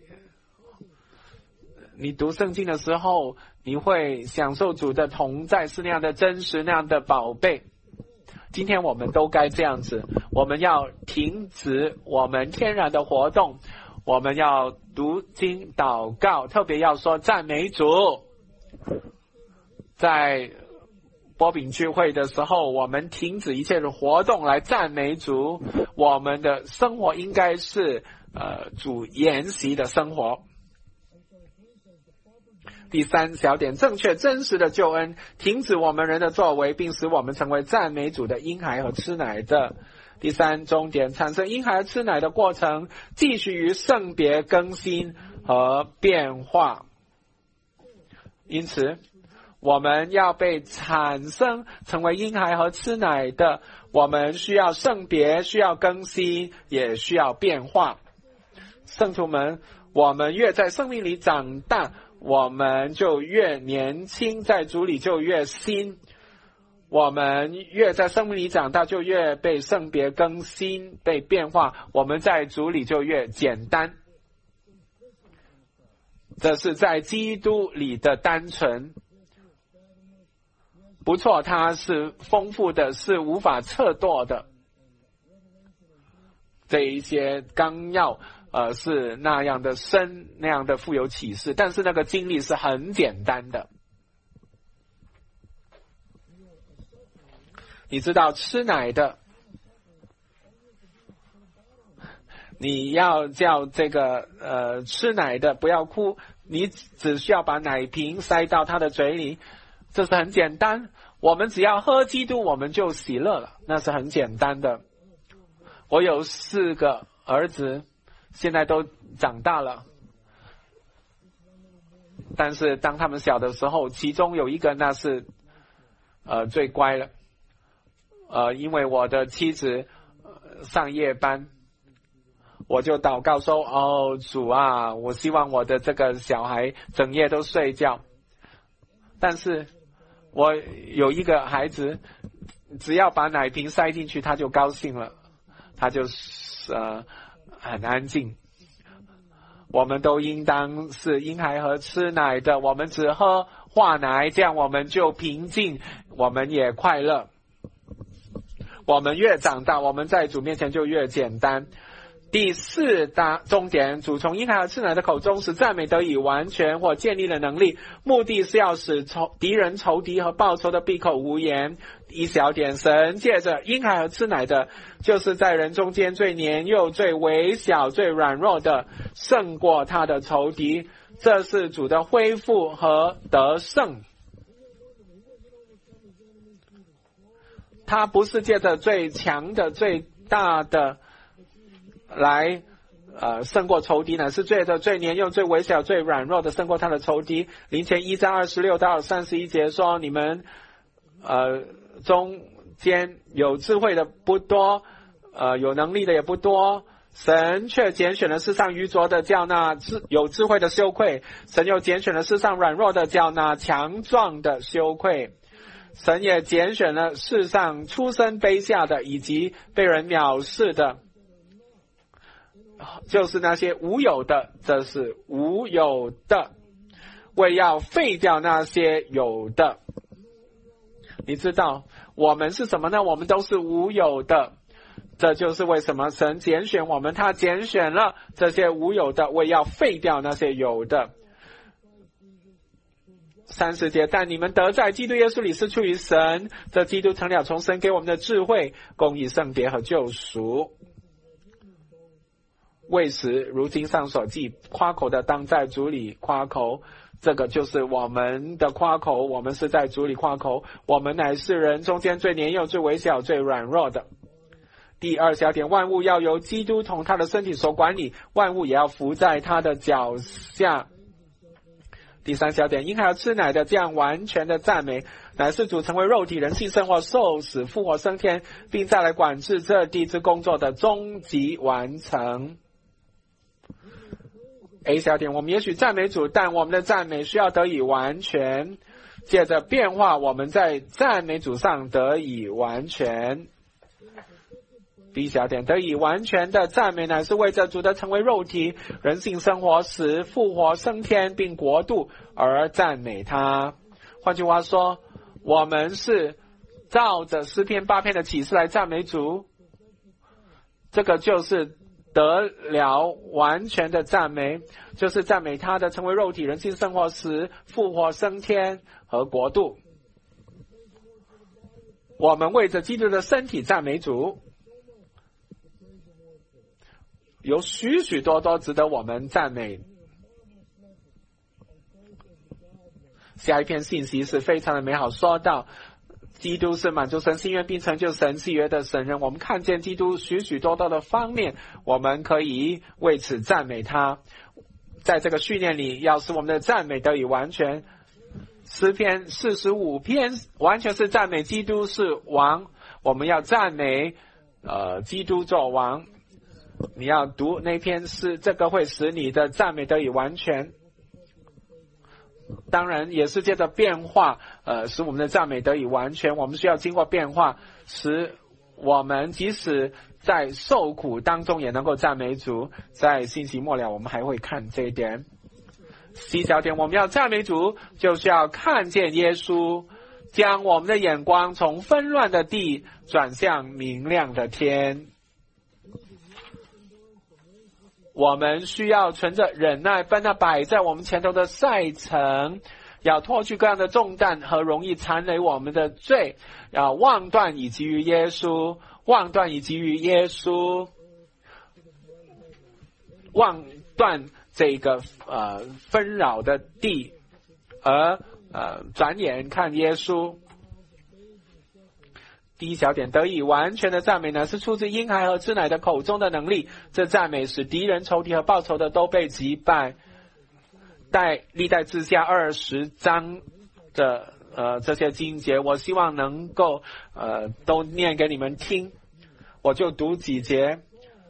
你读圣经的时候，你会享受主的同在，是那样的真实，那样的宝贝。今天我们都该这样子，我们要停止我们天然的活动，我们要读经祷告，特别要说赞美主。在波饼聚会的时候，我们停止一切的活动来赞美主。我们的生活应该是主研习的生活。第3小点，正确真实的救恩停止我们人的作为，并使我们成为赞美主的婴孩和吃奶的。第3终点，产生婴孩吃奶的过程继续于圣别更新和变化。 因此我们要被产生成为婴孩和吃奶的，我们需要圣别，需要更新，也需要变化。圣徒们，我们越在生命里长大，我们就越年轻，在主里就越新。我们越在生命里长大，就越被圣别更新，被变化。我们在主里就越简单。这是在基督里的单纯。不错，它是丰富的，是无法测度的。这一些纲要是那样的深，那样的富有启示，但是那个经历是很简单的。你知道吃奶的，你要叫这个吃奶的不要哭，你只需要把奶瓶塞到他的嘴里，这是很简单。我们只要喝基督，我们就喜乐了，那是很简单的。我有4个儿子，现在都长大了，但是当他们小的时候，其中有一个那是最乖了。因为我的妻子上夜班，我就祷告说，哦，主啊，我希望我的这个小孩整夜都睡觉。但是我有一个孩子，只要把奶瓶塞进去，他就高兴了，他就很安静。我们都应当是婴孩和吃奶的，我们只喝化奶，这样我们就平静，我们也快乐。我们越长大，我们在主面前就越简单。第4大重点，主从婴孩和吃奶的口中使赞美得以完全或建立了能力，目的是要使敌人仇敌和报仇的闭口无言。1小点，神借着婴孩和吃奶的，就是在人中间最年幼、最微小、最软弱的，胜过他的仇敌。这是主的恢复和得胜。他不是借着最强的、最大的来胜过仇敌，乃是借着最年幼、最微小、最软弱的胜过他的仇敌。林前1章26到31节说，你们中间有智慧的不多，有能力的也不多，神却拣选了世上愚拙的，叫那有智慧的羞愧；神又拣选了世上软弱的，叫那强壮的羞愧。神也拣选了世上出身卑下的，以及被人藐视的，就是那些无有的，这是无有的，为要废掉那些有的。你知道我们是什么呢？我们都是无有的。这就是为什么神拣选我们，他拣选了这些无有的，为要废掉那些有的。30节，但你们得在基督耶稣里是出于神，这基督成了从神给我们的智慧、公义、圣别和救赎。为此如经上所记，夸口的当在主里夸口。这个就是我们的夸口，我们是在主里夸口，我们乃是人中间最年幼、最微小、最软弱的。第2小点，万物要由基督同他的身体所管理，万物也要服在他的脚下。第3小点，婴孩吃奶的这样完全的赞美，乃是主成为肉体人性生活、受死复活升天，并再来管制这地之工作的终极完成。A 小点，我们也许赞美主，但我们的赞美需要得以完全，借着变化，我们在赞美主上得以完全。B 小点，得以完全的赞美乃是为着主的成为肉体人性生活、死复活升天并国度而赞美他。换句话说，我们是照着诗篇8篇的启示来赞美主，这个就是得了完全的赞美，就是赞美他的成为肉体人性生活、死复活升天和国度。我们为着基督的身体赞美主，有许许多多值得我们赞美。下一篇信息是非常的美好，说到基督是满足神心愿并成就神契约的神人。我们看见基督许许多多的方面，我们可以为此赞美他。在这个训练里，要使我们的赞美得以完全， 诗篇45篇完全是赞美基督是王，我们要赞美基督做王。你要读那篇诗，这个会使你的赞美得以完全。当然也是借着变化使我们的赞美得以完全。我们需要经过变化，使我们即使在受苦当中也能够赞美主。在信息末了我们还会看这一点。C 小点，我们要赞美主，就是要看见耶稣，将我们的眼光从纷乱的地转向明亮的天。我们需要存着忍耐，奔那摆在我们前头的赛程，要脱去各样的重担和容易缠累我们的罪，要望断以及于耶稣，望断以及于耶稣，望断这个纷扰的地，而转眼看耶稣。第一小点，得以完全的赞美呢，是出自婴孩和吃奶的口中的能力。这赞美使敌人、仇敌和报仇的都被击败。历代志下20章的这些经节，我希望能够都念给你们听，我就读几节。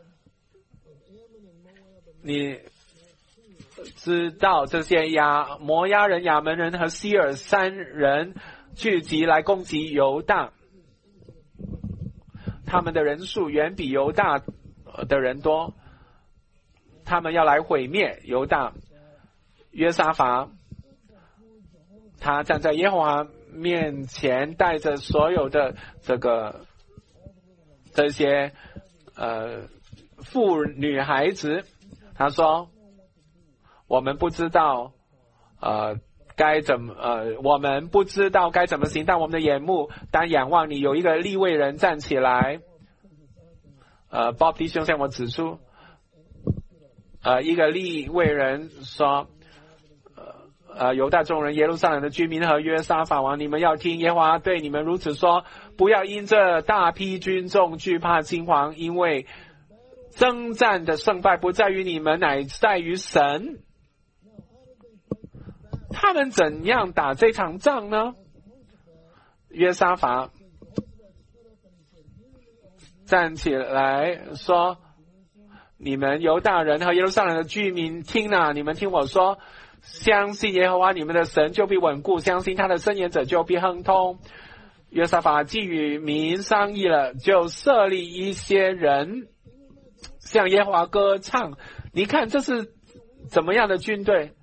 你知道这些摩押人、亚门人和希尔三人聚集来攻击犹大，他们的人数远比犹大的人多，他们要来毁灭犹大。约沙法他站在耶和华面前，带着所有的这些妇女孩子，他说我们不知道我们不知道该怎么行，但我们的眼目当仰望你。有一个利未人站起来Bob 弟兄向我指出一个利未人说犹大众人、耶路撒冷的居民和约沙法王，你们要听耶和华对你们如此说，不要因这大批军众惧怕惊惶，因为征战的胜败不在于你们，乃在于神。他们怎样打这场仗呢？约沙法站起来说，你们犹大人和耶路撒冷的居民听啊，你们听我说，相信耶和华你们的神就必稳固，相信他的申言者就必亨通。约沙法既与民商议了，就设立一些人向耶和华歌唱。你看这是怎么样的军队？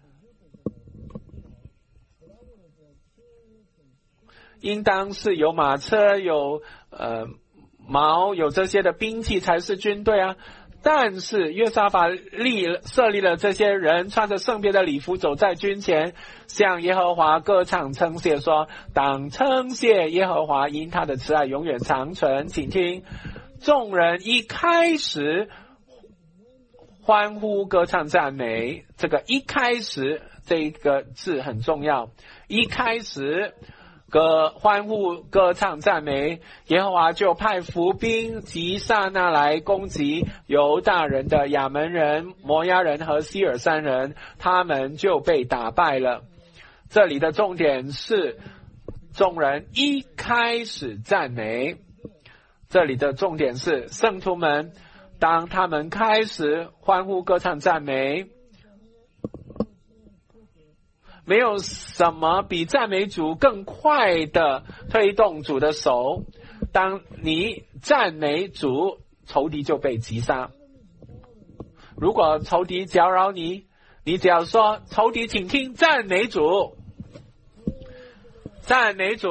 应当是有马车、有矛、有这些的兵器才是军队啊。但是约沙法设立了这些人，穿着圣别的礼服走在军前，向耶和华歌唱称谢，说当称谢耶和华，因他的慈爱永远长存。请听，众人一开始欢呼歌唱赞美。这个一开始这个字很重要，一开始欢呼歌唱赞美，耶和华就派伏兵击杀那来攻击犹大人的亚门人、摩押人和希尔三人，他们就被打败了。这里的重点是众人一开始赞美，这里的重点是圣徒们当他们开始欢呼歌唱赞美，没有什么比赞美主更快的推动主的手。当你赞美主，仇敌就被击杀。如果仇敌搅扰你，你只要说仇敌请听，赞美主，赞美主。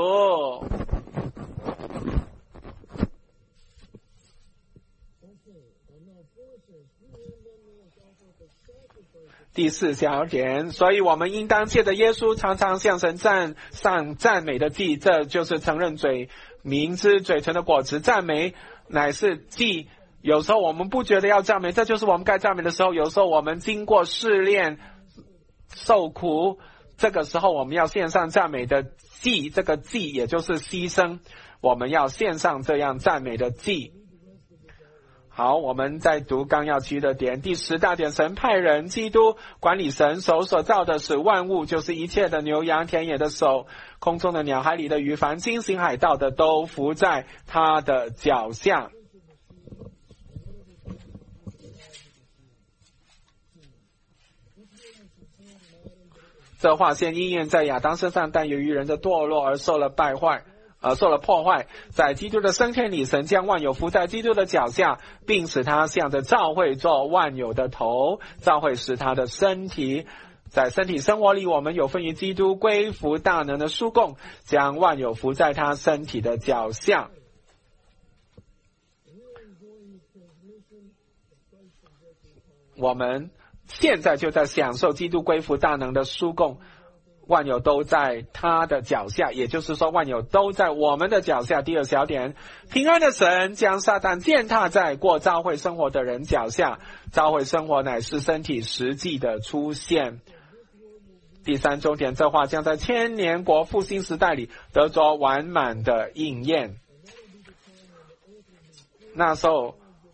第四小点，所以我们应当借着耶稣常常向神上赞美的祭，这就是承认明知嘴唇的果子。赞美乃是祭，有时候我们不觉得要赞美，这就是我们该赞美的时候。有时候我们经过试炼受苦，这个时候我们要献上赞美的祭，这个祭也就是牺牲，我们要献上这样赞美的祭。 好，我们再读纲要区的点。第10大点，神派人基督管理神手所造的使万物，就是一切的牛羊、田野的手、空中的鸟、海里的鱼，凡经行海道的，都伏在他的脚下。这话先应验在亚当身上，但由于人的堕落而受了破坏。在基督的升天里，神将万有伏在基督的脚下，并使他向着教会做万有的头。教会是他的身体，在身体生活里，我们有分于基督归服大能的殊供，将万有伏在他身体的脚下。我们现在就在享受基督归服大能的殊供，万有都在他的脚下，也就是说万有都在我们的脚下。第2小点，平安的神将撒旦践踏在过教会生活的人脚下，教会生活乃是身体实际的出现。第3重点，这话将在千年国复兴时代里得着完满的应验。那时候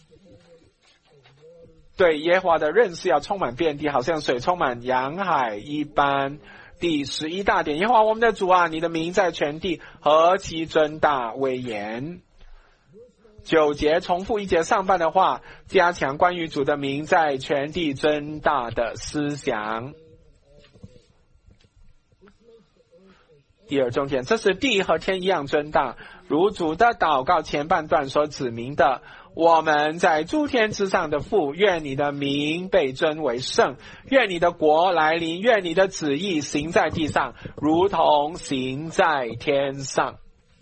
对耶和华的认识要充满遍地，好像水充满洋海一般。第11大点，耶和华我们的主啊，你的名在全地何其尊大威严。9节重复1节上半的话，加强关于主的名在全地尊大的思想。第2重点，这是地和天一样尊大，如主的祷告前半段所指明的，我们在诸天之上的父，愿你的名被尊为圣，愿你的国来临，愿你的旨意行在地上，如同行在天上。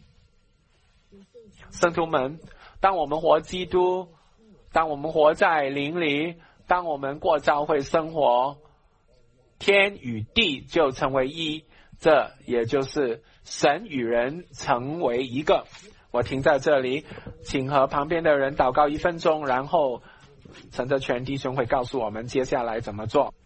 圣徒们，当我们活基督，当我们活在灵里，当我们过教会生活，天与地就成为一，这也就是神与人成为一个。我停在这里，请和旁边的人祷告1分钟，然后陈德全弟兄会告诉我们接下来怎么做。